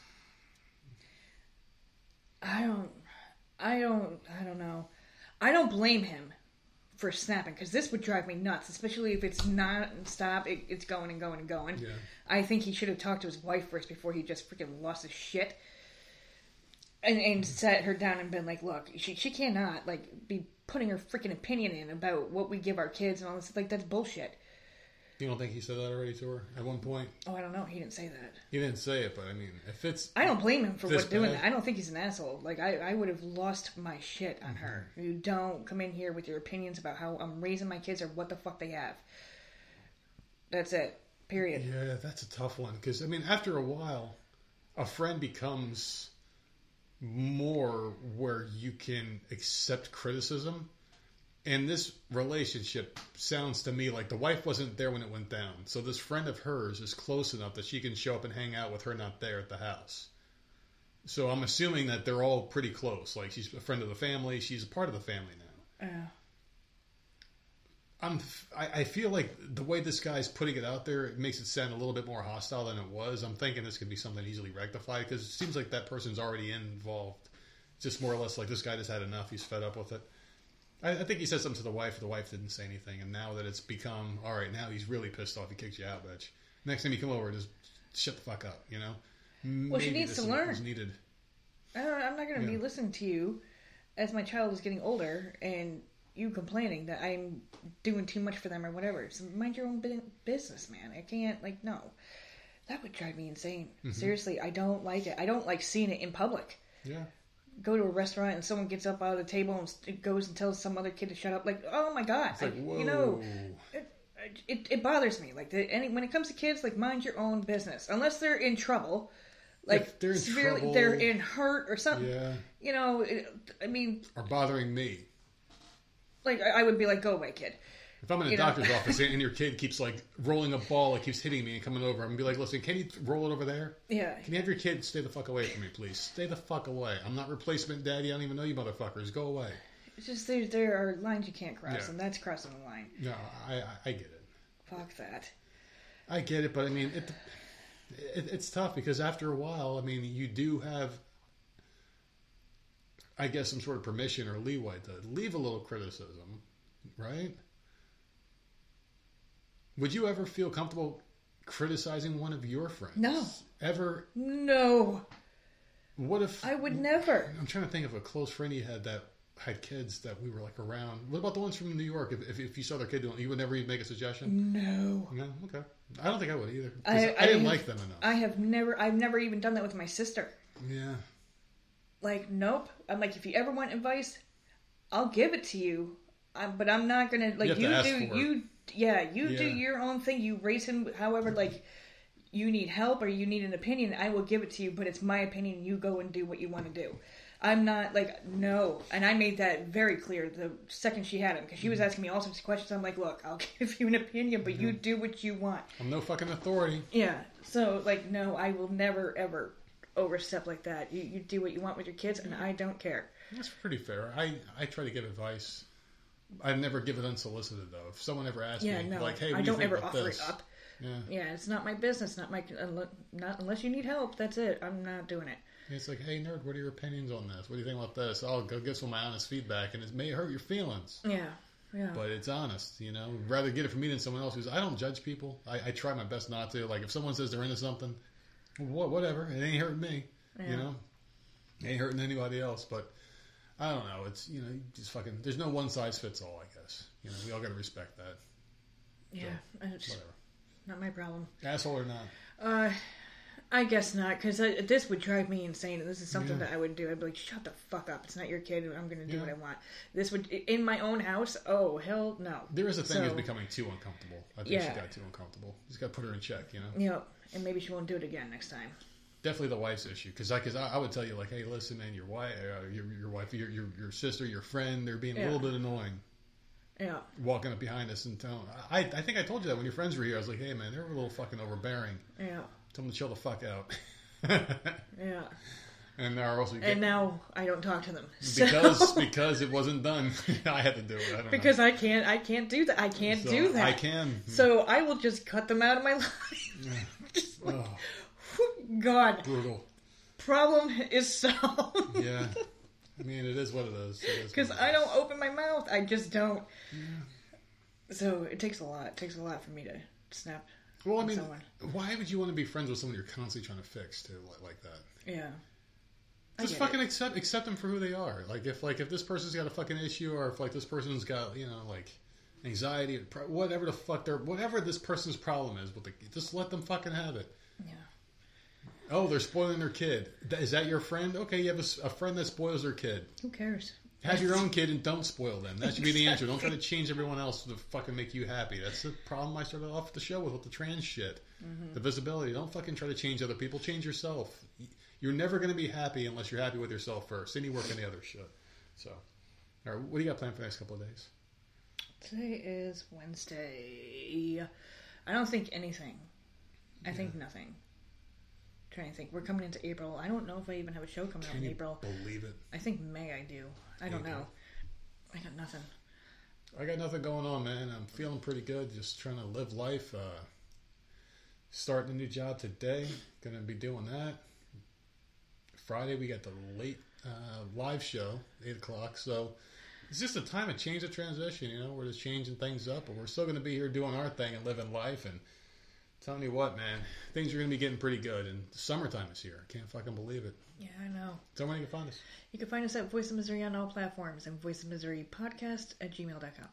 I don't know. I don't blame him for snapping, because this would drive me nuts, especially if it's non-stop. It's going and going and going. Yeah. I think he should have talked to his wife first before he just freaking lost his shit and sat her down and been like, look, she cannot like be putting her freaking opinion in about what we give our kids and all this. Like, that's bullshit. You don't think he said that already to her at one point? Oh, I don't know. He didn't say that. He didn't say it, but I mean, if it's... I don't blame him for this doing bad. that. I don't think he's an asshole. Like, I would have lost my shit on her. You don't come in here with your opinions about how I'm raising my kids or what the fuck they have. That's it. Period. Yeah, that's a tough one. Because, I mean, after a while, a friend becomes more where you can accept criticism. And this relationship sounds to me like the wife wasn't there when it went down. So this friend of hers is close enough that she can show up and hang out with her not there at the house. So I'm assuming that they're all pretty close. Like, she's a friend of the family. She's a part of the family now. Yeah. I feel like the way this guy's putting it out there, it makes it sound a little bit more hostile than it was. I'm thinking this could be something easily rectified because it seems like that person's already involved. It's just more or less like this guy just had enough. He's fed up with it. I think he said something to the wife. The wife didn't say anything. And now that it's become, all right, now he's really pissed off. He kicks you out, bitch. Next time you come over, just shut the fuck up, you know? Well, she needs to learn. Needed. I'm not going to be listening to you as my child is getting older and you complaining that I'm doing too much for them or whatever. So mind your own business, man. I can't, like, no. That would drive me insane. Mm-hmm. Seriously, I don't like it. I don't like seeing it in public. Yeah. Go to a restaurant and someone gets up out of the table and goes and tells some other kid to shut up. Like, oh my god, it's like, whoa. You know, it bothers me. Like, when it comes to kids, like, mind your own business. Unless they're in trouble, like if they're in severely, trouble, they're in hurt or something. Yeah. You know, I mean, are bothering me. Like, I would be like, go away, kid. If I'm in a doctor's office and your kid keeps, like, rolling a ball, like, keeps hitting me and coming over, I'm going to be like, listen, can you roll it over there? Yeah. Can you have your kid stay the fuck away from me, please? Stay the fuck away. I'm not replacement daddy. I don't even know you motherfuckers. Go away. It's just there are lines you can't cross, and that's crossing the line. No, I get it. Fuck that. I get it, but, I mean, it's tough because after a while, I mean, you do have, I guess, some sort of permission or leeway to leave a little criticism, right? Would you ever feel comfortable criticizing one of your friends? No. Ever? No. What if... I would never. I'm trying to think of a close friend you had that had kids that we were, like, around. What about the ones from New York? If you saw their kid doing it, you would never even make a suggestion? No. No? Okay. I don't think I would either. I didn't like them enough. I've never even done that with my sister. Yeah. Like, nope. I'm like, if you ever want advice, I'll give it to you. But I'm not going to, like, you do your own thing. You raise him however, like, you need help or you need an opinion, I will give it to you, but it's my opinion. You go and do what you want to do. I'm not, like, no. And I made that very clear the second she had him, because she was asking me all sorts of questions. I'm like, look, I'll give you an opinion, but you do what you want. I'm no fucking authority. Yeah. So, like, no, I will never, ever overstep like that. You do what you want with your kids, and I don't care. That's pretty fair. I try to give advice. I never give it unsolicited, though. If someone ever asks me, like, hey, what do you think about this? I don't ever offer it up. Yeah, it's not my business. Not unless you need help. That's it. I'm not doing it. It's like, hey, nerd, what are your opinions on this? What do you think about this? I'll go give some of my honest feedback, and it may hurt your feelings. Yeah. Yeah. But it's honest, you know. Rather get it from me than someone else. Because I don't judge people. I try my best not to. Like if someone says they're into something, whatever. It ain't hurting me. Yeah. You know, it ain't hurting anybody else. But I don't know. It's you just fucking. There's no one size fits all. I guess we all got to respect that. Yeah. So, whatever. Not my problem. Asshole or not. I guess not, because this would drive me insane, and this is something that I would do. I'd be like, shut the fuck up. It's not your kid. I'm going to do what I want. This would, in my own house, oh, hell no. There is a thing that's becoming too uncomfortable. I think she got too uncomfortable. Just got to put her in check, Yep, and maybe she won't do it again next time. Definitely the wife's issue, because I would tell you, like, hey, listen, man, your wife, your sister, your friend, they're being a little bit annoying. Yeah. Walking up behind us and telling, I think I told you that when your friends were here. I was like, hey, man, they're a little fucking overbearing. Yeah. Tell them to chill the fuck out. Yeah. And now I don't talk to them because it wasn't done. I had to do it. I don't know. I can't do that. I can't do that. I can. So I will just cut them out of my life. God. Brutal. Problem is solved. Yeah. I mean, it is what it is. Because I don't open my mouth. I just don't. Yeah. So it takes a lot. It takes a lot for me to snap. Well, I mean, why would you want to be friends with someone you're constantly trying to fix too, like that? Yeah. Just fucking accept them for who they are. Like if this person's got a fucking issue, or if like this person's got like anxiety, whatever the fuck whatever this person's problem is, just let them fucking have it. Yeah. Oh, they're spoiling their kid. Is that your friend? Okay, you have a friend that spoils their kid. Who cares? Have your own kid and don't spoil them. That should be the answer. Don't try to change everyone else to fucking make you happy. That's the problem I started off the show with the trans shit. Mm-hmm. The visibility. Don't fucking try to change other people. Change yourself. You're never going to be happy unless you're happy with yourself first. Then you work any other shit. So, all right, what do you got planned for the next couple of days? Today is Wednesday. I don't think anything. I think nothing. Trying to think. We're coming into April. I don't know if I even have a show coming out in April. Believe it. I think May I do. I don't know. I got nothing. I got nothing going on, man. I'm feeling pretty good. Just trying to live life. Starting a new job today. Going to be doing that. Friday we got the late live show, 8 o'clock. So it's just a time of change, of transition. We're just changing things up, but we're still going to be here doing our thing and living life. And telling you what, man, things are going to be getting pretty good. And summertime is here. I can't fucking believe it. Yeah, I know. Tell me where you can find us. You can find us at Voice of Missouri on all platforms and Voice of Missouri podcast at gmail.com.